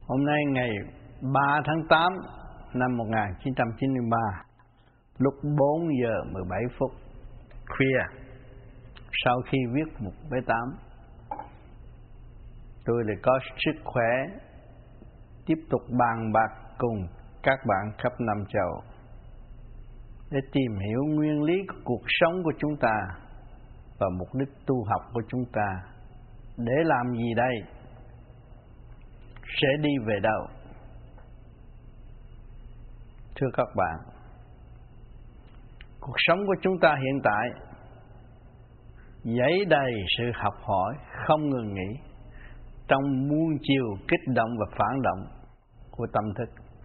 Hôm nay ngày 3 tháng 8 năm 1993, lúc 4 giờ 17 phút khuya, sau khi viết một bài 8, tôi lại có sức khỏe tiếp tục bàn bạc cùng các bạn khắp năm châu để tìm hiểu nguyên lý của cuộc sống của chúng ta và mục đích tu học của chúng ta. Để làm gì đây? Sẽ đi về đâu? Thưa các bạn, cuộc sống của chúng ta hiện tại dẫy đầy sự học hỏi không ngừng nghỉ trong muôn chiều kích động và phản động của tâm thức.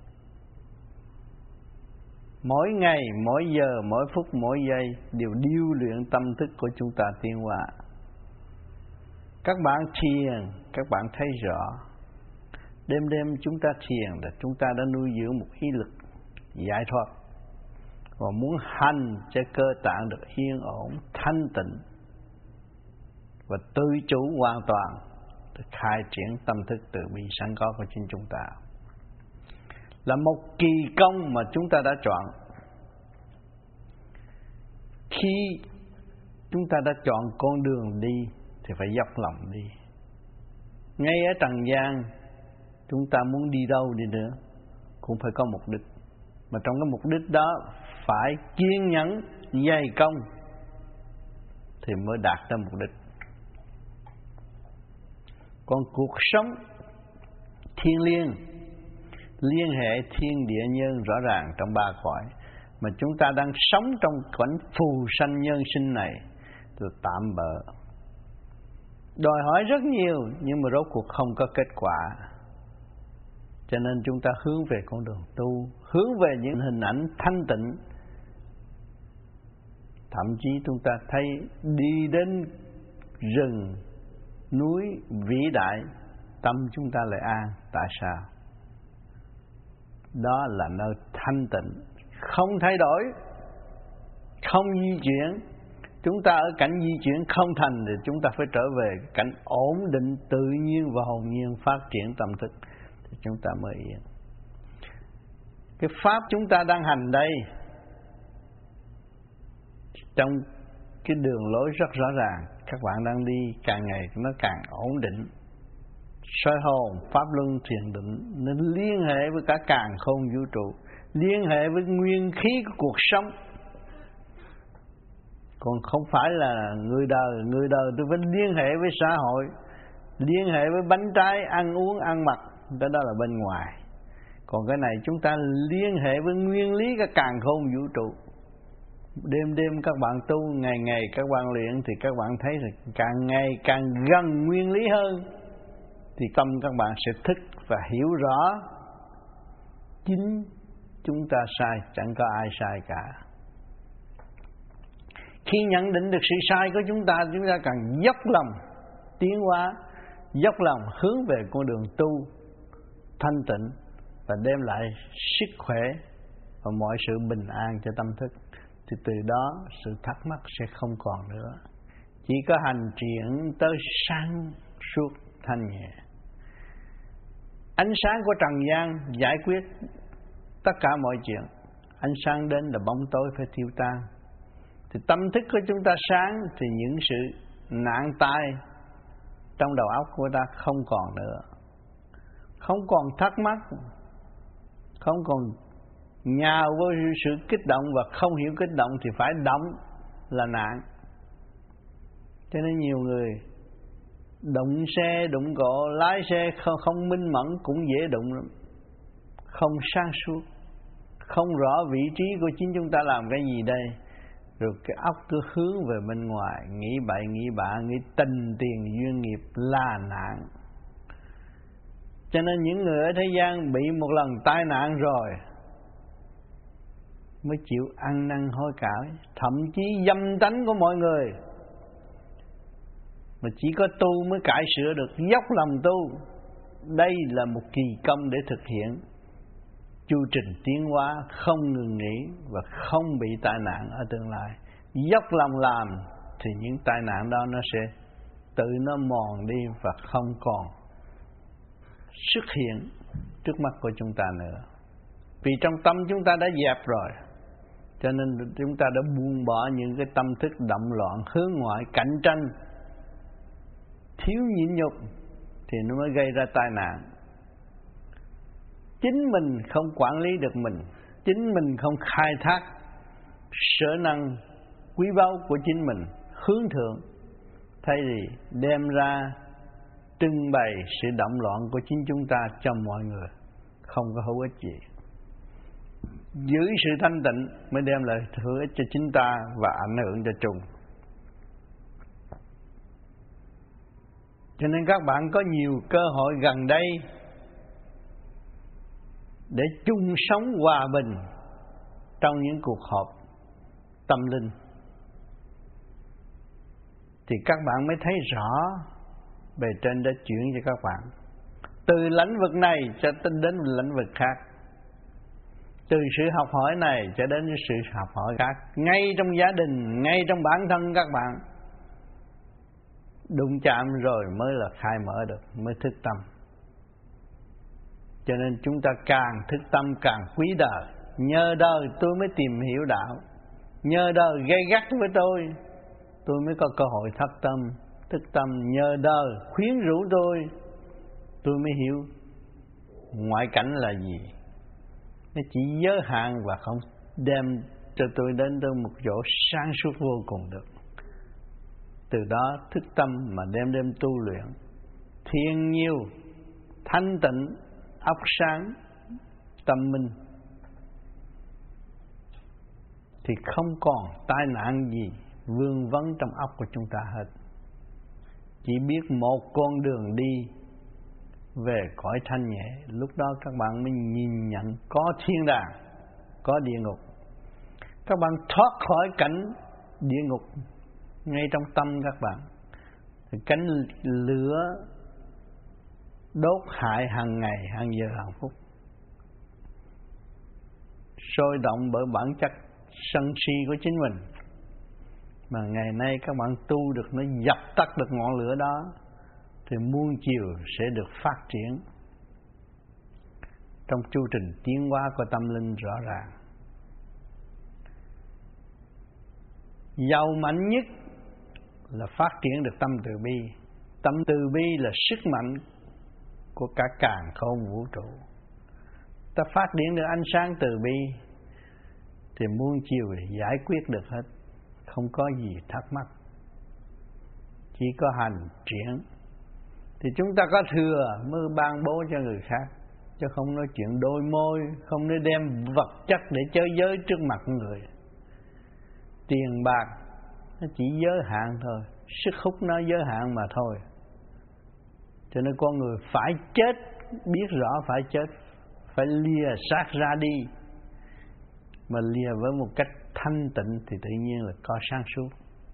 Mỗi ngày, mỗi giờ, mỗi phút, mỗi giây đều điêu luyện tâm thức của chúng ta tiến hóa. Các bạn thiền, các bạn thấy rõ, đêm đêm chúng ta thiền là chúng ta đã nuôi dưỡng một ý lực giải thoát và muốn hành cho cơ tạng được yên ổn, thanh tịnh và tự chủ hoàn toàn để khai triển tâm thức từ bi sẵn có của chính chúng ta. Là một kỳ công mà chúng ta đã chọn. Khi chúng ta đã chọn con đường đi thì phải dốc lòng đi. Ngay ở trần gian, chúng ta muốn đi đâu đi nữa cũng phải có mục đích. Mà trong cái mục đích đó phải kiên nhẫn, dày công thì mới đạt tới mục đích. Còn cuộc sống thiên liêng, liên hệ thiên địa nhân rõ ràng trong ba cõi, mà chúng ta đang sống trong cảnh phù sanh nhân sinh này là tạm bợ, đòi hỏi rất nhiều nhưng mà rốt cuộc không có kết quả. Cho nên chúng ta hướng về con đường tu, hướng về những hình ảnh thanh tịnh. Thậm chí chúng ta thấy đi đến rừng, núi vĩ đại, tâm chúng ta lại an. Tại sao? Đó là nơi thanh tịnh, không thay đổi, không di chuyển. Chúng ta ở cảnh di chuyển không thành thì chúng ta phải trở về cảnh ổn định, tự nhiên và hồn nhiên phát triển tâm thức thì chúng ta mới yên. Cái pháp chúng ta đang hành đây, trong cái đường lối rất rõ ràng, các bạn đang đi càng ngày nó càng ổn định. Soi hồn, pháp luân, thiền định nên liên hệ với cả càn khôn vũ trụ, liên hệ với nguyên khí của cuộc sống. Còn không phải là người đời tôi phải liên hệ với xã hội, liên hệ với bánh trái, ăn uống, ăn mặc, đó là bên ngoài. Còn cái này chúng ta liên hệ với nguyên lý cả càn khôn vũ trụ. Đêm đêm các bạn tu, ngày ngày các bạn luyện thì các bạn thấy là càng ngày càng gần nguyên lý hơn, thì tâm các bạn sẽ thức và hiểu rõ chính chúng ta sai, chẳng có ai sai cả. Khi nhận định được sự sai của chúng ta càng dốc lòng tiến hóa, dốc lòng hướng về con đường tu thanh tịnh và đem lại sức khỏe và mọi sự bình an cho tâm thức. Thì từ đó sự thắc mắc sẽ không còn nữa, chỉ có hành triển tới sáng suốt thanh nhẹ. Ánh sáng của trần gian giải quyết tất cả mọi chuyện. Ánh sáng đến là bóng tối phải tiêu tan. Thì tâm thức của chúng ta sáng thì những sự nạn tai trong đầu óc của ta không còn nữa, không còn thắc mắc, không còn nhào vô sự kích động và không hiểu kích động thì phải động là nạn. Cho nên nhiều người đụng xe, đụng cộ, lái xe không minh mẫn cũng dễ đụng lắm. Không sáng suốt, không rõ vị trí của chính chúng ta làm cái gì đây. Rồi cái óc cứ hướng về bên ngoài, nghĩ bậy, nghĩ bạ, nghĩ tình tiền duyên nghiệp là nạn. Cho nên những người ở thế gian bị một lần tai nạn rồi mới chịu ăn năn hối cải, thậm chí dâm tánh của mọi người. Mà chỉ có tu mới cải sửa được, dốc lòng tu. Đây là một kỳ công để thực hiện chu trình tiến hóa không ngừng nghỉ và không bị tai nạn ở tương lai. Dốc lòng làm thì những tai nạn đó nó sẽ tự nó mòn đi và không còn xuất hiện trước mắt của chúng ta nữa. Vì trong tâm chúng ta đã dẹp rồi, cho nên chúng ta đã buông bỏ những cái tâm thức động loạn, hướng ngoại, cạnh tranh, thiếu nhịn nhục, thì nó mới gây ra tai nạn. Chính mình không quản lý được mình, chính mình không khai thác sở năng quý báu của chính mình hướng thượng, thay vì đem ra trưng bày sự động loạn của chính chúng ta cho mọi người, không có hữu ích gì. Giữ sự thanh tịnh mới đem lại hữu ích cho chính ta và ảnh hưởng cho chung. Cho nên các bạn có nhiều cơ hội gần đây để chung sống hòa bình trong những cuộc họp tâm linh, thì các bạn mới thấy rõ bề trên đã chuyển cho các bạn từ lĩnh vực này cho đến lĩnh vực khác, từ sự học hỏi này cho đến sự học hỏi khác, ngay trong gia đình, ngay trong bản thân các bạn. Đụng chạm rồi mới là khai mở được, mới thức tâm. Cho nên chúng ta càng thức tâm càng quý đời. Nhờ đời tôi mới tìm hiểu đạo, nhờ đời gay gắt với tôi mới có cơ hội thức tâm. Nhờ đời khuyến rũ tôi mới hiểu ngoại cảnh là gì. Nó chỉ giới hạn và không đem cho tôi đến tới một chỗ sáng suốt vô cùng được. Từ đó thức tâm mà đêm tu luyện, thiền nhiều, thanh tịnh, óc sáng, tâm minh, thì không còn tai nạn gì vương vấn trong óc của chúng ta hết. Chỉ biết một con đường đi về cõi thanh nhẹ, lúc đó các bạn mới nhìn nhận có thiên đàng, có địa ngục. Các bạn thoát khỏi cảnh địa ngục ngay trong tâm các bạn. Thì cánh lửa đốt hại hàng ngày, hàng giờ, hàng phút, sôi động bởi bản chất sân si của chính mình. Mà ngày nay các bạn tu được, nó dập tắt được ngọn lửa đó, thì muôn chiều sẽ được phát triển trong chu trình tiến hóa của tâm linh rõ ràng. Giàu mạnh nhất là phát triển được tâm từ bi. Tâm từ bi là sức mạnh của cả càn khôn vũ trụ. Ta phát triển được ánh sáng từ bi thì muôn chiều giải quyết được hết, không có gì thắc mắc, chỉ có hành triển. Thì chúng ta có thừa mới ban bố cho người khác, chứ không nói chuyện đôi môi, không nói đem vật chất để chơi giới trước mặt người. Tiền bạc nó chỉ giới hạn thôi, sức hút nó giới hạn mà thôi. Cho nên con người phải chết, biết rõ phải chết, phải lìa xác ra đi. Mà lìa với một cách thanh tịnh thì tự nhiên là có sáng suốt.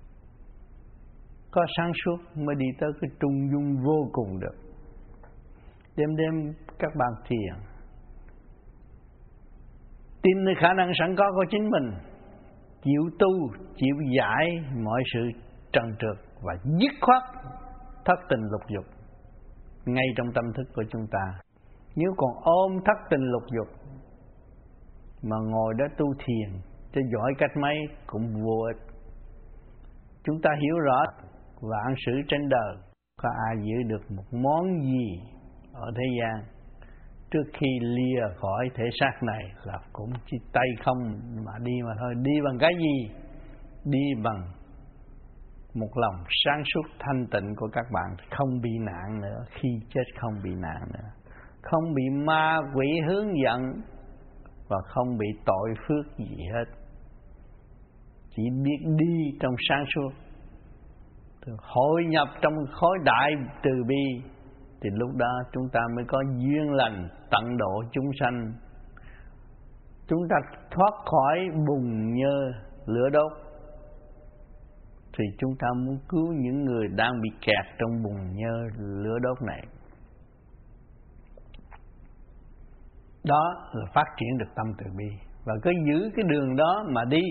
Có sáng suốt mới đi tới cái trung dung vô cùng được. Đêm các bạn thiền, tin nơi khả năng sẵn có của chính mình, chịu tu, chịu giải mọi sự trần trượt và dứt khoát thất tình lục dục ngay trong tâm thức của chúng ta. Nếu còn ôm thất tình lục dục mà ngồi đó tu thiền cho giỏi cách mấy cũng vô ích. Chúng ta hiểu rõ vạn sự trên đời, có ai giữ được một món gì ở thế gian trước khi lìa khỏi thể xác này là cũng chỉ tay không mà đi mà thôi. Đi bằng cái gì? Đi bằng một lòng sáng suốt thanh tịnh của các bạn, không bị nạn nữa, khi chết không bị nạn nữa, không bị ma quỷ hướng dẫn và không bị tội phước gì hết, chỉ biết đi trong sáng suốt, hội nhập trong khối đại từ bi, thì lúc đó chúng ta mới có duyên lành tận độ chúng sanh. Chúng ta thoát khỏi bùn nhơ lửa đốt thì chúng ta muốn cứu những người đang bị kẹt trong bùn nhơ lửa đốt này. Đó là phát triển được tâm từ bi. Và cứ giữ cái đường đó mà đi,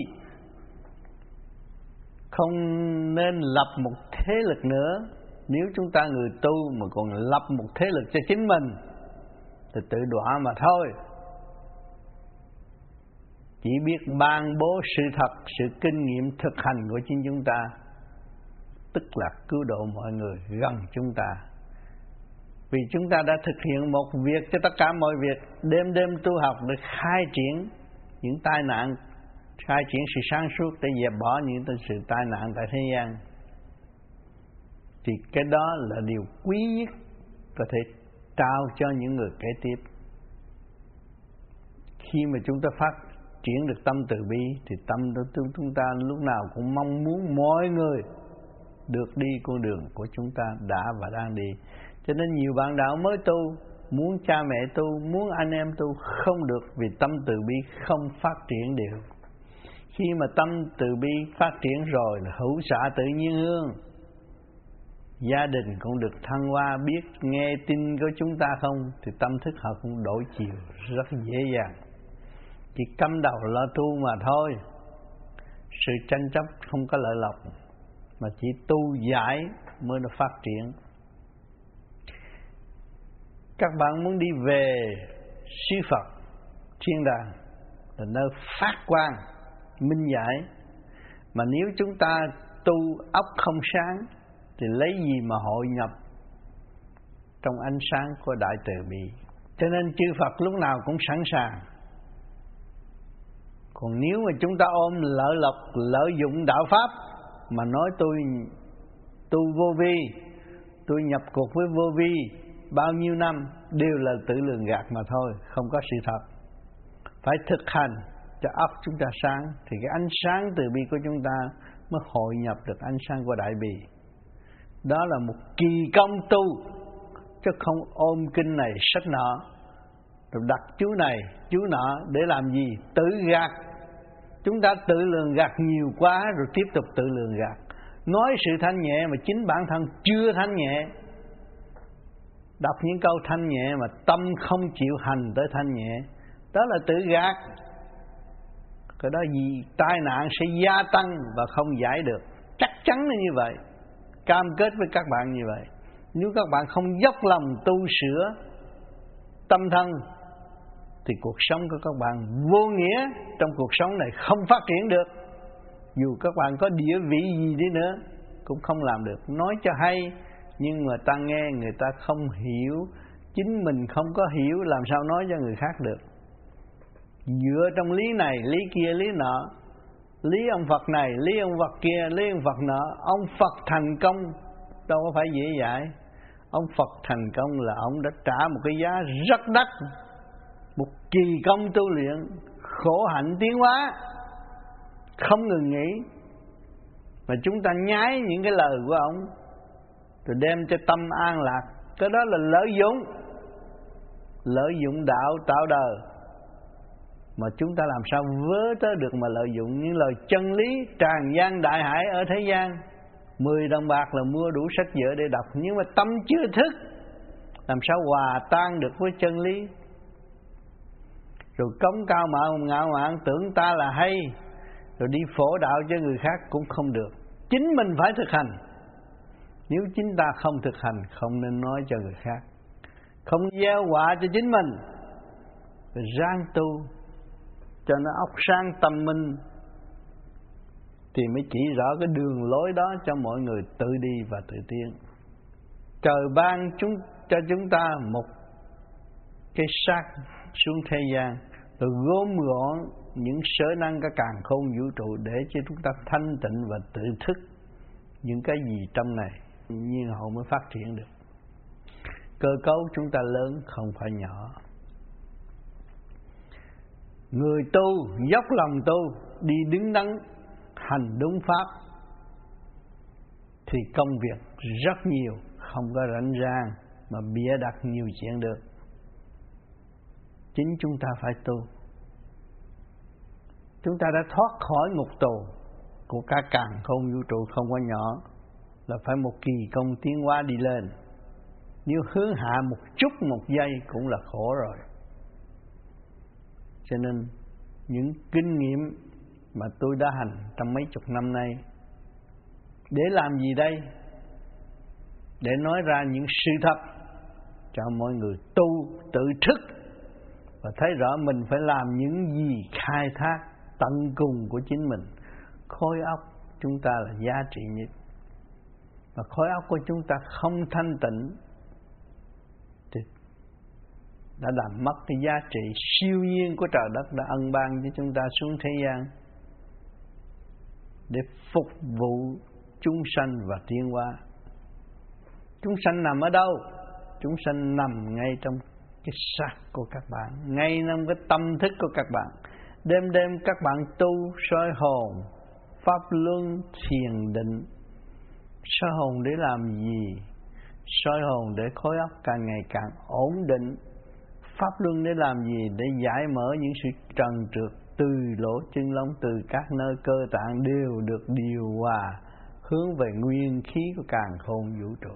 không nên lập một thế lực nữa. Nếu chúng ta người tu mà còn lập một thế lực cho chính mình thì tự đọa mà thôi. Chỉ biết ban bố sự thật, sự kinh nghiệm thực hành của chính chúng ta, tức là cứu độ mọi người gần chúng ta. Vì chúng ta đã thực hiện một việc cho tất cả mọi việc, đêm đêm tu học để khai triển những tai nạn, khai triển sự sáng suốt để dẹp bỏ những sự tai nạn tại thế gian. Thì cái đó là điều quý nhất có thể trao cho những người kế tiếp. Khi mà chúng ta phát triển được tâm từ bi thì tâm chúng ta lúc nào cũng mong muốn mọi người được đi con đường của chúng ta đã và đang đi. Cho nên nhiều bạn đạo mới tu, muốn cha mẹ tu, muốn anh em tu không được, vì tâm từ bi không phát triển đều. Khi mà tâm từ bi phát triển rồi là hữu xạ tự nhiên hương, gia đình cũng được thăng hoa, biết nghe tin của chúng ta không thì tâm thức họ cũng đổi chiều rất dễ dàng. Chỉ cắm đầu lo tu mà thôi. Sự tranh chấp không có lợi lộc, mà chỉ tu giải mới nó phát triển. Các bạn muốn đi về siêu Phật thiên đàng là nơi phát quang minh giải, mà nếu chúng ta tu óc không sáng thì lấy gì mà hội nhập trong ánh sáng của đại từ bi. Cho nên chư Phật lúc nào cũng sẵn sàng. Còn nếu mà chúng ta ôm lợi dụng đạo pháp mà nói tôi tu vô vi, tôi nhập cuộc với vô vi bao nhiêu năm, đều là tự lường gạt mà thôi, không có sự thật. Phải thực hành cho óc chúng ta sáng thì cái ánh sáng từ bi của chúng ta mới hội nhập được ánh sáng của đại bi. Đó là một kỳ công tu, chứ không ôm kinh này sách nọ rồi đặt chú này chú nọ để làm gì? Tự gạt. Chúng ta tự lường gạt nhiều quá rồi tiếp tục tự lường gạt. Nói sự thanh nhẹ mà chính bản thân chưa thanh nhẹ, đọc những câu thanh nhẹ mà tâm không chịu hành tới thanh nhẹ, đó là tự gạt. Cái đó gì? Tai nạn sẽ gia tăng và không giải được. Chắc chắn là như vậy. Cam kết với các bạn như vậy. Nếu các bạn không dốc lòng tu sửa tâm thân thì cuộc sống của các bạn vô nghĩa. Trong cuộc sống này không phát triển được. Dù các bạn có địa vị gì đi nữa cũng không làm được. Nói cho hay nhưng mà ta nghe người ta không hiểu, chính mình không có hiểu làm sao nói cho người khác được. Dựa trong lý này, lý kia, lý nọ, lý ông Phật này, lý ông Phật kia, lý ông Phật nọ. Ông Phật thành công đâu có phải dễ dãi. Ông Phật thành công là ông đã trả một cái giá rất đắt, một kỳ công tu luyện, khổ hạnh tiến hóa không ngừng nghỉ. Mà chúng ta nhái những cái lời của ông rồi đem cho tâm an lạc, cái đó là lợi dụng đạo tạo đời. Mà chúng ta làm sao vớ tới được mà lợi dụng những lời chân lý tràn gian đại hải ở thế gian. 10 đồng bạc là mua đủ sách vở để đọc, nhưng mà tâm chưa thức, làm sao hòa tan được với chân lý. Rồi cống cao ngạo mạn tưởng ta là hay, rồi đi phổ đạo cho người khác cũng không được. Chính mình phải thực hành. Nếu chính ta không thực hành, không nên nói cho người khác, không gieo họa cho chính mình. Rồi ráng tu cho nó óc sáng tâm minh thì mới chỉ rõ cái đường lối đó cho mọi người tự đi và tự tiến. Trời ban cho chúng ta một cái xác xuống thế gian, rồi gom gọn những sở năng cả càn khôn vũ trụ để cho chúng ta thanh tịnh và tự thức những cái gì trong này, nhiên hậu mới phát triển được. Cơ cấu chúng ta lớn không phải nhỏ. Người tu dốc lòng tu, đi đứng đắn, hành đúng pháp thì công việc rất nhiều, không có rảnh rang mà bịa đặt nhiều chuyện được. Chính chúng ta phải tu. Chúng ta đã thoát khỏi ngục tù của cả càn khôn vũ trụ không có nhỏ, là phải một kỳ công tiến hóa đi lên. Nếu hướng hạ một chút một giây cũng là khổ rồi. Cho nên những kinh nghiệm mà tôi đã hành trong mấy chục năm nay, để làm gì đây? Để nói ra những sự thật cho mọi người tu tự thức và thấy rõ mình phải làm những gì khai thác tận cùng của chính mình. Khối óc chúng ta là giá trị nhất, và khối óc của chúng ta không thanh tịnh thì đã làm mất cái giá trị siêu nhiên của trời đất đã ân ban cho chúng ta xuống thế gian để phục vụ chúng sanh và tiến hóa. Chúng sanh nằm ở đâu? Chúng sanh nằm ngay trong cái xác của các bạn, ngay trong cái tâm thức của các bạn. Đêm đêm các bạn tu soi hồn, pháp luân, thiền định. Soi hồn để làm gì? Soi hồn để khối óc càng ngày càng ổn định. Pháp luân để làm gì? Để giải mở những sự trần trượt từ lỗ chân lông, từ các nơi cơ tạng đều được điều hòa hướng về nguyên khí của càn khôn vũ trụ.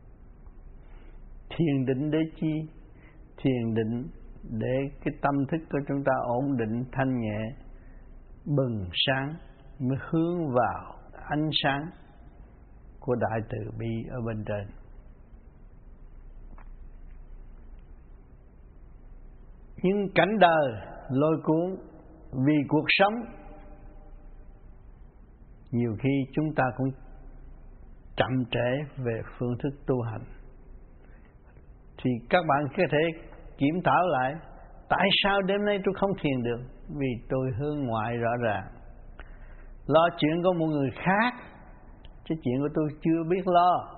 Thiền định để chi? Thiền định để cái tâm thức của chúng ta ổn định, thanh nhẹ, bừng sáng, mới hướng vào ánh sáng của đại từ bi ở bên trên. Nhưng cảnh đời lôi cuốn vì cuộc sống, nhiều khi chúng ta cũng chậm trễ về phương thức tu hành. Thì các bạn có thể kiểm thảo lại, tại sao đêm nay tôi không thiền được? Vì tôi hướng ngoại rõ ràng, lo chuyện của một người khác, chứ chuyện của tôi chưa biết lo.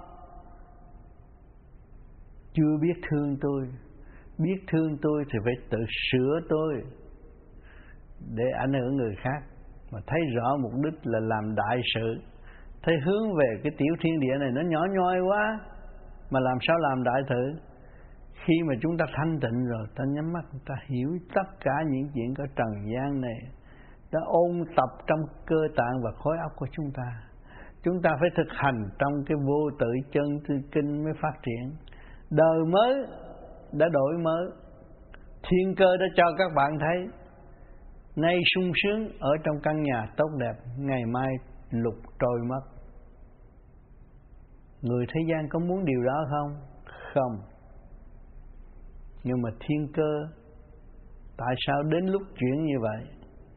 Chưa biết thương tôi. Biết thương tôi thì phải tự sửa tôi để ảnh hưởng người khác. Mà thấy rõ mục đích là làm đại sự, thấy hướng về cái tiểu thiên địa này nó nhỏ nhoi quá, mà làm sao làm đại sự? Khi mà chúng ta thanh tịnh rồi, ta nhắm mắt, ta hiểu tất cả những chuyện ở trần gian này, ta ôn tập trong cơ tạng và khối óc của chúng ta. Chúng ta phải thực hành trong cái vô tự chân tư kinh mới phát triển. Đời mới đã đổi mới, thiên cơ đã cho các bạn thấy. Nay sung sướng ở trong căn nhà tốt đẹp, ngày mai lục trôi mất. Người thế gian có muốn điều đó không? Không. Nhưng mà thiên cơ tại sao đến lúc chuyển như vậy?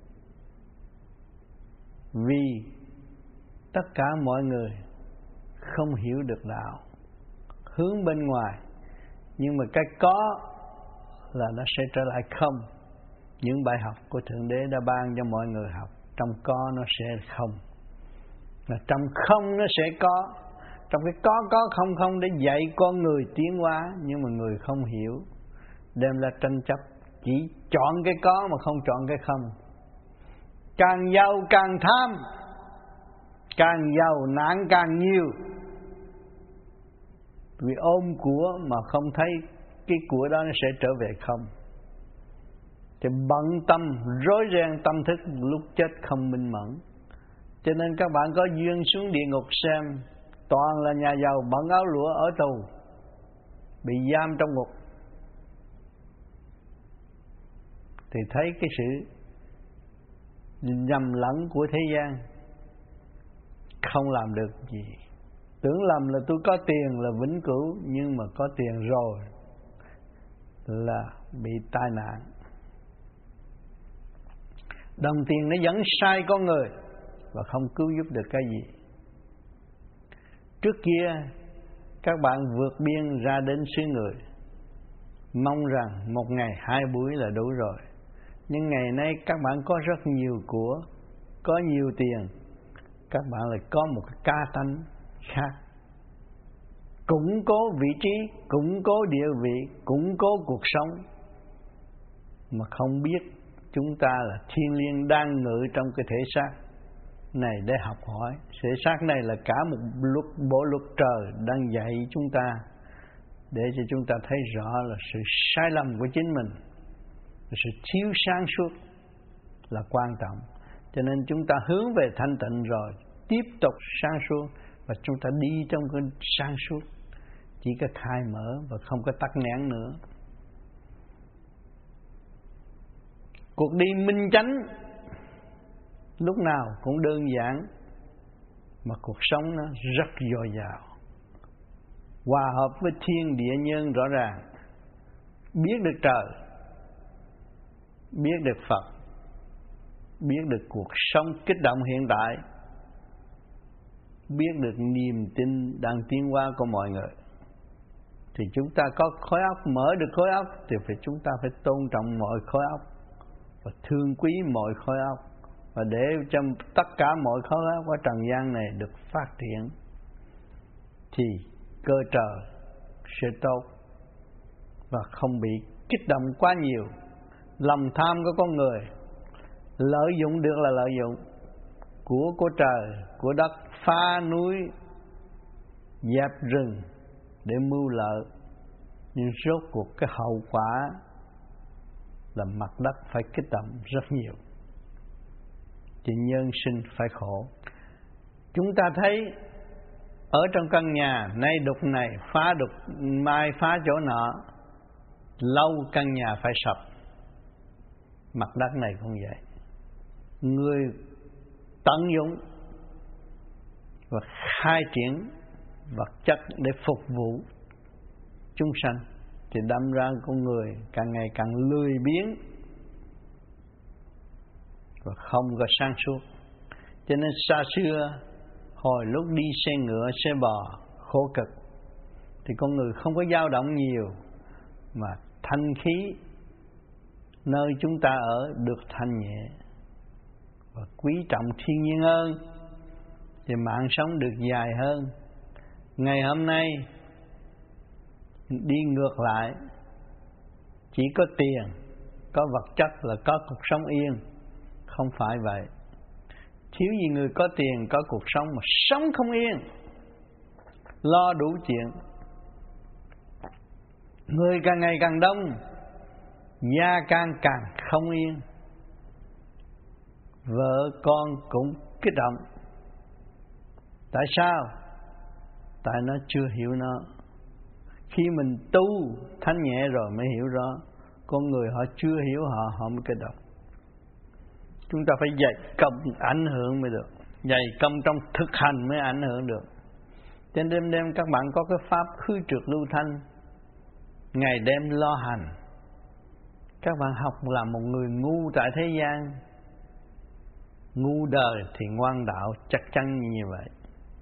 Vì tất cả mọi người không hiểu được đạo, hướng bên ngoài, nhưng mà cái có là nó sẽ trở lại không. Những bài học của Thượng Đế đã ban cho mọi người học, trong có nó sẽ không, là trong không nó sẽ có. Trong cái có không để dạy con người tiến hóa, nhưng mà người không hiểu, đem ra tranh chấp, chỉ chọn cái có mà không chọn cái không. Càng giàu càng tham, càng giàu nạn càng nhiều, vì ôm của mà không thấy cái của đó nó sẽ trở về không. Thì bận tâm rối ren tâm thức, lúc chết không minh mẫn. Cho nên các bạn có duyên xuống địa ngục xem, toàn là nhà giàu bận áo lụa ở tù, bị giam trong ngục, thì thấy cái sự nhầm lẫn của thế gian, không làm được gì. Tưởng lầm là tôi có tiền là vĩnh cửu, nhưng mà có tiền rồi là bị tai nạn. Đồng tiền nó dẫn sai con người và không cứu giúp được cái gì. Trước kia các bạn vượt biên ra đến xứ người, mong rằng một ngày 2 buổi là đủ rồi. Nhưng ngày nay các bạn có rất nhiều của, có nhiều tiền, các bạn lại có một cái ca tánh khác. Củng cố vị trí, củng cố địa vị, củng cố cuộc sống, mà không biết chúng ta là thiên liêng đang ngự trong cái thể xác này để học hỏi. Thể xác này là cả một bộ luật trời đang dạy chúng ta, để cho chúng ta thấy rõ là sự sai lầm của chính mình, sự thiếu sáng suốt là quan trọng. Cho nên chúng ta hướng về thanh tịnh rồi tiếp tục sáng suốt, và chúng ta đi trong cái sáng suốt, chỉ có khai mở và không có tắc nghẽn nữa. Cuộc đi minh chánh lúc nào cũng đơn giản, mà cuộc sống nó rất dồi dào, hòa hợp với thiên địa nhân rõ ràng. biết được trời, biết được Phật, biết được cuộc sống kích động hiện tại, biết được niềm tin đang tiến hóa của mọi người, thì chúng ta có khối óc, mở được khối óc thì chúng ta phải tôn trọng mọi khối óc và thương quý mọi khối óc, và để cho tất cả mọi khối óc ở trần gian này được phát triển thì cơ trời sẽ tốt và không bị kích động quá nhiều. Lòng tham của con người lợi dụng được là lợi dụng của trời, của đất, phá núi, dẹp rừng để mưu lợi, nhưng rốt cuộc cái hậu quả là mặt đất phải kích động rất nhiều, thì nhân sinh phải khổ. Chúng ta thấy ở trong căn nhà nay đục này, phá đục mai phá chỗ nọ, lâu căn nhà phải sập. Mặt đất này cũng vậy, người tận dụng và khai triển vật chất để phục vụ chúng sanh thì đâm ra con người càng ngày càng lười biếng và không có sáng suốt. Cho nên xa xưa hồi lúc đi xe ngựa, xe bò khổ cực thì con người không có dao động nhiều, mà thanh khí nơi chúng ta ở được thanh nhẹ và quý trọng thiên nhiên hơn, thì mạng sống được dài hơn. Ngày hôm nay đi ngược lại, chỉ có tiền, có vật chất là có cuộc sống yên. Không phải vậy. Thiếu gì người có tiền, có cuộc sống mà sống không yên, lo đủ chuyện. Người càng ngày càng đông, gia càng không yên, vợ con cũng kích động. Tại sao? Tại nó chưa hiểu nó. Khi mình tu thanh nhẹ rồi mới hiểu rõ. Con người họ chưa hiểu họ mới kích động. Chúng ta phải dạy công ảnh hưởng mới được, dạy công trong thực hành mới ảnh hưởng được. Trên đêm các bạn có cái pháp khứ trượt lưu thanh, ngày đêm lo hành. Các bạn học là một người ngu tại thế gian, ngu đời thì ngoan đạo, chắc chắn như vậy.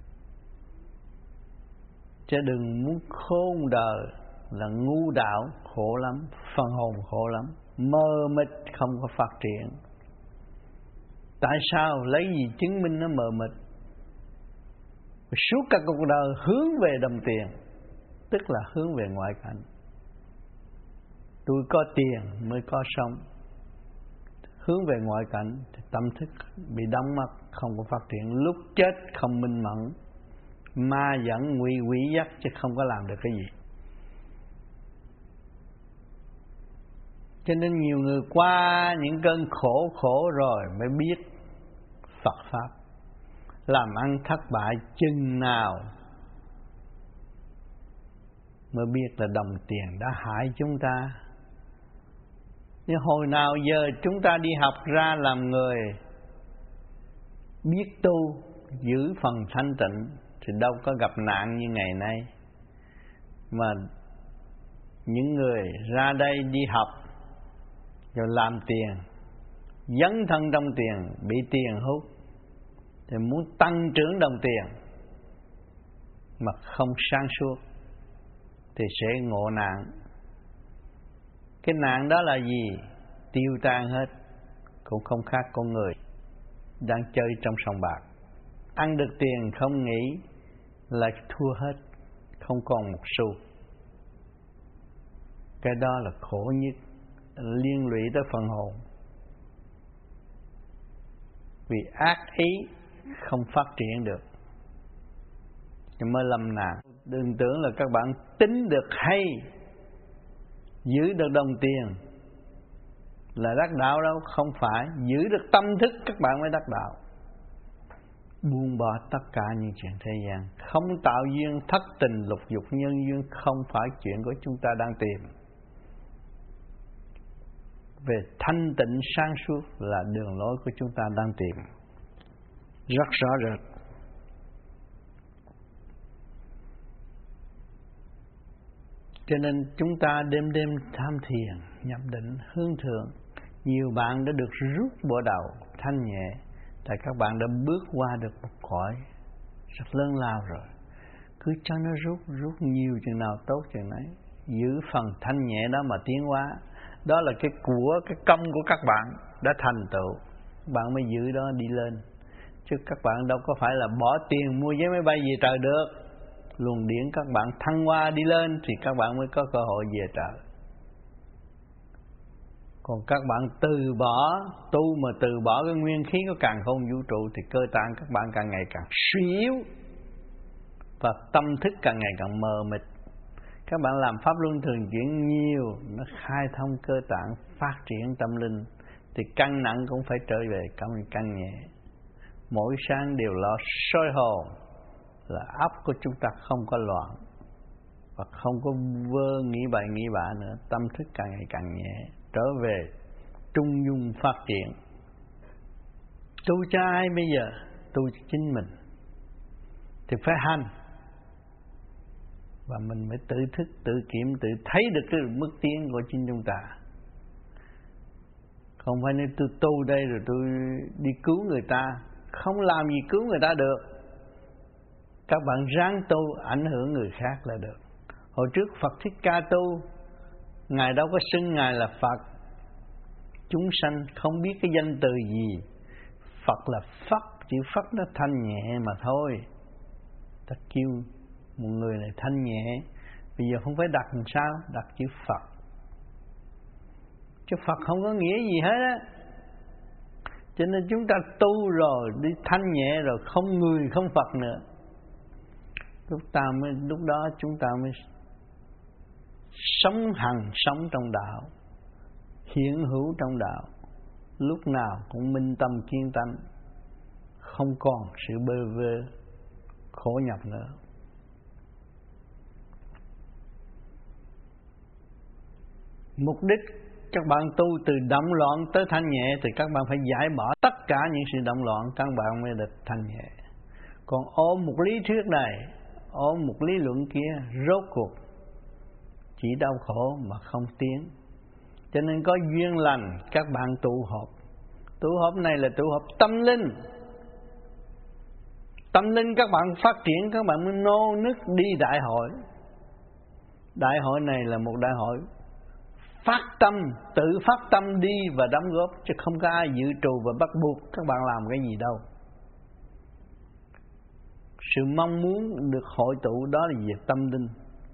Chứ đừng muốn khôn đời là ngu đạo, khổ lắm, phần hồn khổ lắm, mơ mịt không có phát triển. Tại sao? Lấy gì chứng minh nó mờ mịt? Suốt cả cuộc đời hướng về đồng tiền, tức là hướng về ngoại cảnh. Tôi có tiền mới có sống. Hướng về ngoại cảnh thì tâm thức bị đóng mắt, không có phát triển. Lúc chết không minh mẫn, ma dẫn quỷ dắt chứ không có làm được cái gì. Cho nên nhiều người qua những cơn khổ rồi mới biết Phật Pháp. Làm ăn thất bại chừng nào mới biết là đồng tiền đã hại chúng ta. Nhưng hồi nào giờ chúng ta đi học ra làm người, biết tu, giữ phần thanh tịnh thì đâu có gặp nạn như ngày nay. Mà những người ra đây đi học rồi làm tiền, dấn thân trong tiền, bị tiền hút, thì muốn tăng trưởng đồng tiền mà không sáng suốt thì sẽ ngộ nạn. Cái nạn đó là gì? Tiêu tan hết, cũng không khác con người đang chơi trong sòng bạc. Ăn được tiền không nghĩ là thua hết, không còn một xu. Cái đó là khổ nhất, liên lụy tới phần hồn. Vì ác ý không phát triển được thì mới lâm nạn. Đừng tưởng là các bạn tính được hay, giữ được đồng tiền là đắc đạo đâu. Không phải, giữ được tâm thức các bạn mới đắc đạo. Buông bỏ tất cả những chuyện thế gian, không tạo duyên thất tình lục dục nhân duyên, không phải chuyện của chúng ta đang tìm. Về thanh tịnh sáng suốt là đường lối của chúng ta đang tìm, rất rõ rệt. Cho nên chúng ta đêm đêm tham thiền, nhập định, hướng thượng. Nhiều bạn đã được rút bộ đầu, thanh nhẹ. Tại các bạn đã bước qua được một cõi rất lớn lao rồi. Cứ cho nó rút nhiều chừng nào tốt chừng ấy. Giữ phần thanh nhẹ đó mà tiến hóa. Đó là cái công của các bạn đã thành tựu. Bạn mới giữ đó đi lên. Chứ các bạn đâu có phải là bỏ tiền mua vé máy bay về trời được. Luồng điển các bạn thăng hoa đi lên thì các bạn mới có cơ hội về trời. Còn các bạn từ bỏ tu mà từ bỏ cái nguyên khí của càn khôn vũ trụ thì cơ tạng các bạn càng ngày càng suy yếu và tâm thức càng ngày càng mờ mịt. Các bạn làm pháp luân thường chuyển nhiều, nó khai thông cơ tạng, phát triển tâm linh thì căng nặng cũng phải trở về căng nhẹ. Mỗi sáng đều lo soi hồn là óc của chúng ta không có loạn và không có vơ nghĩ bậy nghĩ bạ nữa, tâm thức càng ngày càng nhẹ, trở về trung dung phát triển. Tu cho ai bây giờ? Tu cho chính mình thì phải hành, và mình mới tự thức, tự kiểm, tự thấy được cái bước tiến của chính chúng ta. Không phải nên tôi tu đây rồi tôi đi cứu người ta, không làm gì cứu người ta được. Các bạn ráng tu ảnh hưởng người khác là được. Hồi trước Phật Thích Ca tu, Ngài đâu có xưng Ngài là Phật. Chúng sanh không biết cái danh từ gì. Phật là Phật, chữ Phật nó thanh nhẹ mà thôi. Ta kêu một người này thanh nhẹ, bây giờ không phải đặt làm sao, đặt chữ Phật. Chứ Phật không có nghĩa gì hết á. Cho nên chúng ta tu rồi, đi thanh nhẹ rồi, không người không Phật nữa. Lúc đó chúng ta mới sống hằng sống trong đạo, hiện hữu trong đạo, lúc nào cũng minh tâm kiên tâm, không còn sự bơ vơ khổ nhập nữa. Mục đích các bạn tu từ động loạn tới thanh nhẹ thì các bạn phải giải bỏ tất cả những sự động loạn, các bạn mới được thanh nhẹ. Còn ôm một lý thuyết này, ôm một lý luận kia, rốt cuộc chỉ đau khổ mà không tiến. Cho nên có duyên lành các bạn tụ họp. Tụ họp này là tụ họp tâm linh. Tâm linh các bạn phát triển, các bạn mới nô nức đi đại hội. Đại hội này là một đại hội phát tâm, tự phát tâm đi và đóng góp, chứ không có ai dự trù và bắt buộc các bạn làm cái gì đâu. Sự mong muốn được hội tụ đó là về tâm linh.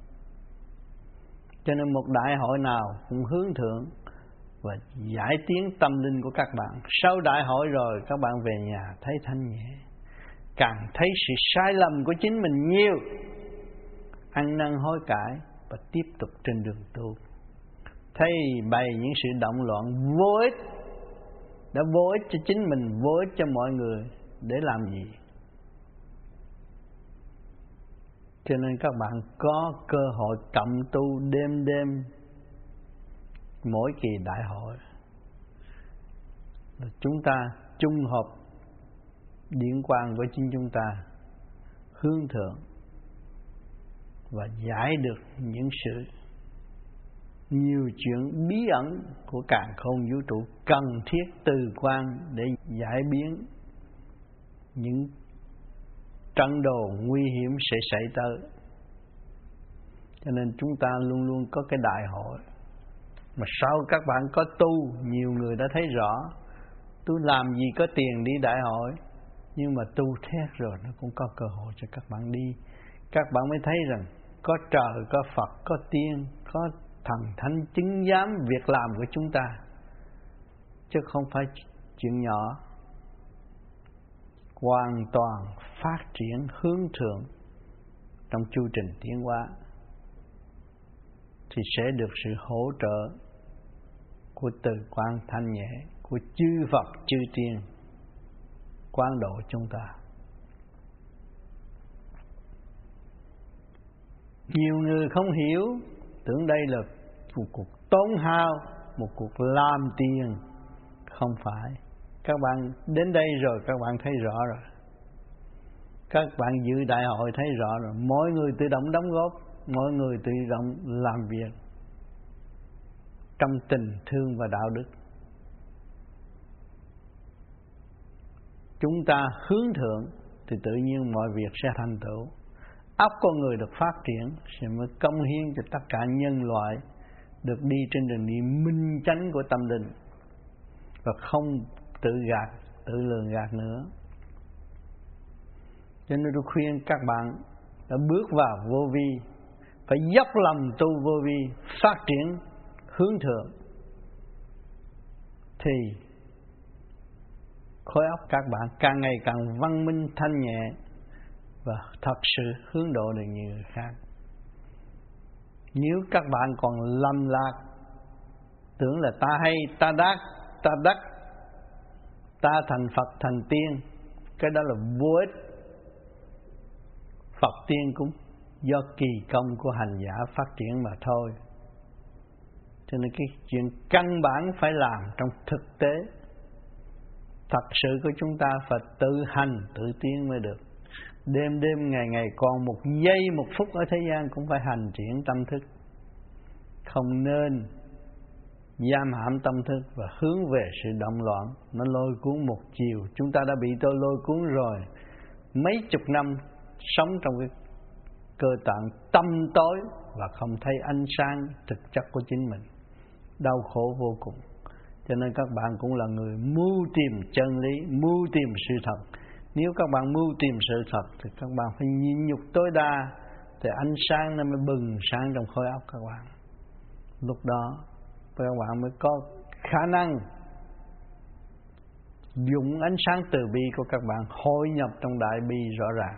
Cho nên một đại hội nào cũng hướng thượng và giải tiến tâm linh của các bạn. Sau đại hội rồi các bạn về nhà thấy thanh nhẹ, càng thấy sự sai lầm của chính mình nhiều, ăn năn hối cải và tiếp tục trên đường tu. Thấy bày những sự động loạn vô ích, đã vô ích cho chính mình, vô ích cho mọi người, để làm gì? Cho nên các bạn có cơ hội cộng tu đêm đêm mỗi kỳ đại hội. Chúng ta chung hợp điển quang của chính chúng ta, hướng thượng và giải được những sự nhiều chuyện bí ẩn của càn khôn vũ trụ cần thiết từ quan để giải biến những trận đồ nguy hiểm sẽ xảy tới. Cho nên chúng ta luôn luôn có cái đại hội. Mà sau các bạn có tu, nhiều người đã thấy rõ, tôi làm gì có tiền đi đại hội, nhưng mà tu thét rồi nó cũng có cơ hội cho các bạn đi. Các bạn mới thấy rằng có trời, có Phật, có tiên, có thần thánh chứng giám việc làm của chúng ta, chứ không phải chuyện nhỏ. Hoàn toàn phát triển hướng thượng trong chu trình tiến hóa thì sẽ được sự hỗ trợ của từ quan thanh nhẹ, của chư Phật chư tiên quán độ chúng ta. Nhiều người không hiểu, tưởng đây là một cuộc tốn hao, một cuộc làm tiền. Không phải. Các bạn đến đây rồi các bạn thấy rõ rồi. Các bạn dự đại hội thấy rõ rồi. Mỗi người tự động đóng góp mọi người tự động làm việc trong tình thương và đạo đức. Chúng ta hướng thượng thì tự nhiên mọi việc sẽ thành tựu. Óc con người được phát triển sẽ mới cống hiến cho tất cả nhân loại được đi trên đường đi minh chánh của tâm linh và không tự gạt, tự lường gạt nữa. Cho nên tôi khuyên các bạn đã bước vào vô vi phải dốc lòng tu vô vi, phát triển hướng thượng thì khối óc các bạn càng ngày càng văn minh thanh nhẹ và thật sự hướng độ được nhiều người khác. Nếu các bạn còn lầm lạc tưởng là ta hay, ta đắc, ta thành Phật thành tiên, cái đó là vô ích. Phật tiên cũng do kỳ công của hành giả phát triển mà thôi. Cho nên cái chuyện căn bản phải làm trong thực tế thật sự của chúng ta phải tự hành, tự tiến mới được. Đêm đêm ngày ngày còn một giây một phút ở thế gian cũng phải hành triển tâm thức. Không nên giam hãm tâm thức và hướng về sự động loạn. Nó lôi cuốn một chiều. Chúng ta đã bị tôi lôi cuốn rồi. Mấy chục năm sống trong cái cơ tạng tâm tối và không thấy ánh sáng thực chất của chính mình. Đau khổ vô cùng. Cho nên các bạn cũng là người mưu tìm chân lý, mưu tìm sự thật. Nếu các bạn mưu tìm sự thật thì các bạn phải nhịn nhục tối đa, thì ánh sáng nó mới bừng sáng trong khối óc các bạn. Lúc đó các bạn mới có khả năng dùng ánh sáng từ bi của các bạn hội nhập trong đại bi rõ ràng.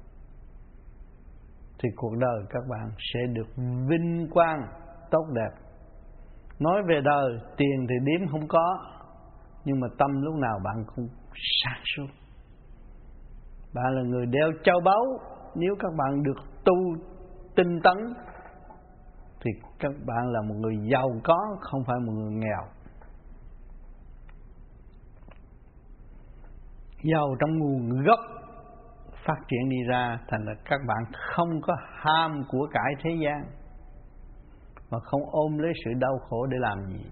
Thì cuộc đời các bạn sẽ được vinh quang tốt đẹp. Nói về đời, tiền thì đếm không có, nhưng mà tâm lúc nào bạn cũng sáng suốt. Bạn là người đeo châu báu. Nếu các bạn được tu tinh tấn thì các bạn là một người giàu có, không phải một người nghèo. Giàu trong nguồn gốc phát triển đi ra, thành là các bạn không có ham của cải thế gian, mà không ôm lấy sự đau khổ để làm gì.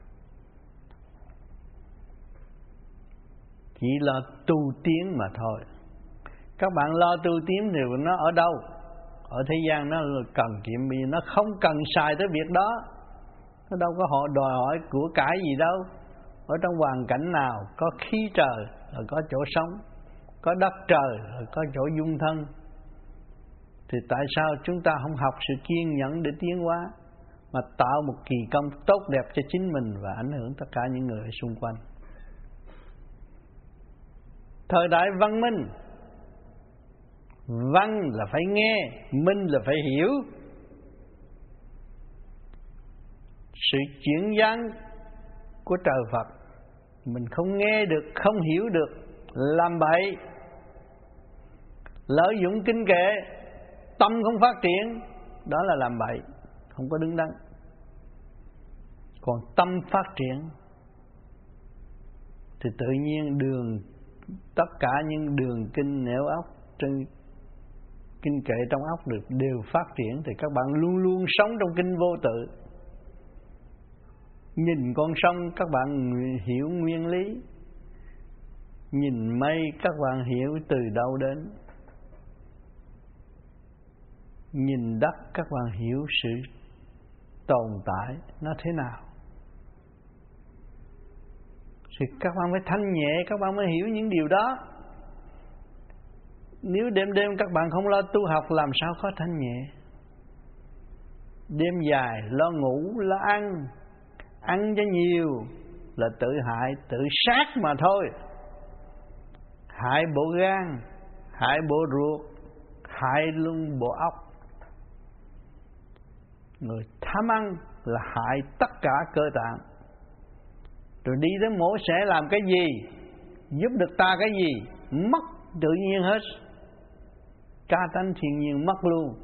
Chỉ lo tu tiến mà thôi. Các bạn lo tu tiến thì nó ở đâu? Ở thế gian nó cần kiệm gì, nó không cần xài tới việc đó. Nó đâu có họ đòi hỏi của cải gì đâu. Ở trong hoàn cảnh nào có khí trời là có chỗ sống, có đất trời là có chỗ dung thân. Thì tại sao chúng ta không học sự kiên nhẫn để tiến hóa, mà tạo một kỳ công tốt đẹp cho chính mình và ảnh hưởng tất cả những người xung quanh? Thời đại văn minh, văn là phải nghe, minh là phải hiểu. Sự chuyển dáng của trời Phật mình không nghe được, không hiểu được, làm bậy, lợi dụng kinh kệ, tâm không phát triển, đó là làm bậy, không có đứng đắn. Còn tâm phát triển thì tự nhiên tất cả những đường kinh nẻo óc trên kinh kệ trong óc đều phát triển. Thì các bạn luôn luôn sống trong kinh vô tự. Nhìn con sông các bạn hiểu nguyên lý, nhìn mây các bạn hiểu từ đâu đến, nhìn đất các bạn hiểu sự tồn tại nó thế nào. Thì các bạn phải thanh nhẹ, các bạn mới hiểu những điều đó. Nếu đêm đêm các bạn không lo tu học, làm sao có thanh nhẹ? Đêm dài lo ngủ, lo ăn cho nhiều là tự hại, tự sát mà thôi. Hại bộ gan, hại bộ ruột, hại luôn bộ óc. Người tham ăn là hại tất cả cơ tạng. Rồi đi tới mổ xẻ làm cái gì? Giúp được ta cái gì? Mất tự nhiên hết. Ca tánh thiên nhiên mất luôn.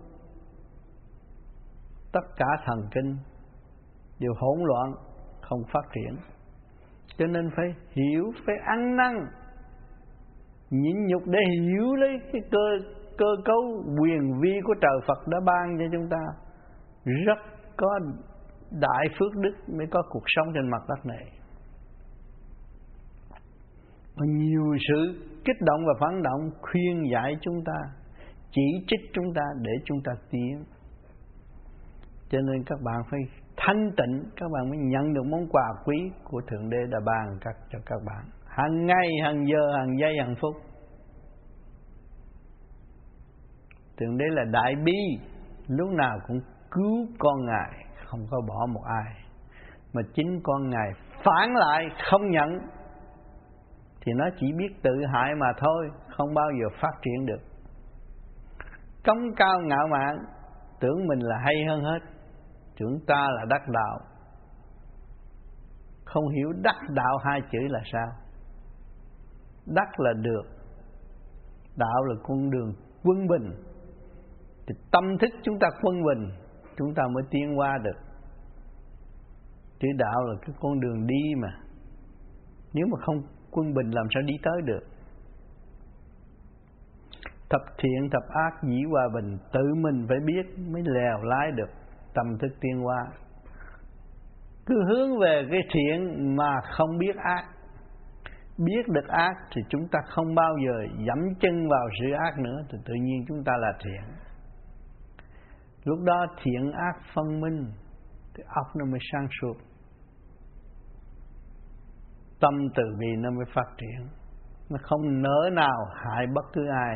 Tất cả thần kinh đều hỗn loạn, không phát triển. Cho nên phải hiểu, phải ăn năn, nhịn nhục để hiểu lấy cái cơ cấu quyền vi của trời Phật đã ban cho chúng ta rất có đại phước đức mới có cuộc sống trên mặt đất này. Có nhiều sự kích động và phản động khuyên giải chúng ta, chỉ trích chúng ta để chúng ta tiến. Cho nên các bạn phải thanh tịnh, các bạn mới nhận được món quà quý của Thượng Đế đã ban cho các bạn. Hàng ngày, hàng giờ, hàng giây, hàng phút. Thượng Đế là đại bi, lúc nào cũng cứu con Ngài, không có bỏ một ai. Mà chính con Ngài phản lại, không nhận, thì nó chỉ biết tự hại mà thôi, không bao giờ phát triển được. Cống cao ngạo mạn, tưởng mình là hay hơn hết, tưởng ta là đắc đạo. Không hiểu đắc đạo hai chữ là sao. Đắc là được, đạo là con đường quân bình. Thì tâm thức chúng ta quân bình, chúng ta mới tiến qua được. Chứ đạo là cái con đường đi mà, nếu mà không quân bình làm sao đi tới được. Thập thiện thập ác dĩ hòa bình, tự mình phải biết mới lèo lái được tâm thức tiến hóa. Cứ hướng về cái thiện mà không biết ác, biết được ác thì chúng ta không bao giờ dẫm chân vào sự ác nữa, thì tự nhiên chúng ta là thiện. Lúc đó thiện ác phân minh, cái óc nó mới sáng suốt, tâm từ bi nó mới phát triển, nó không nỡ nào hại bất cứ ai.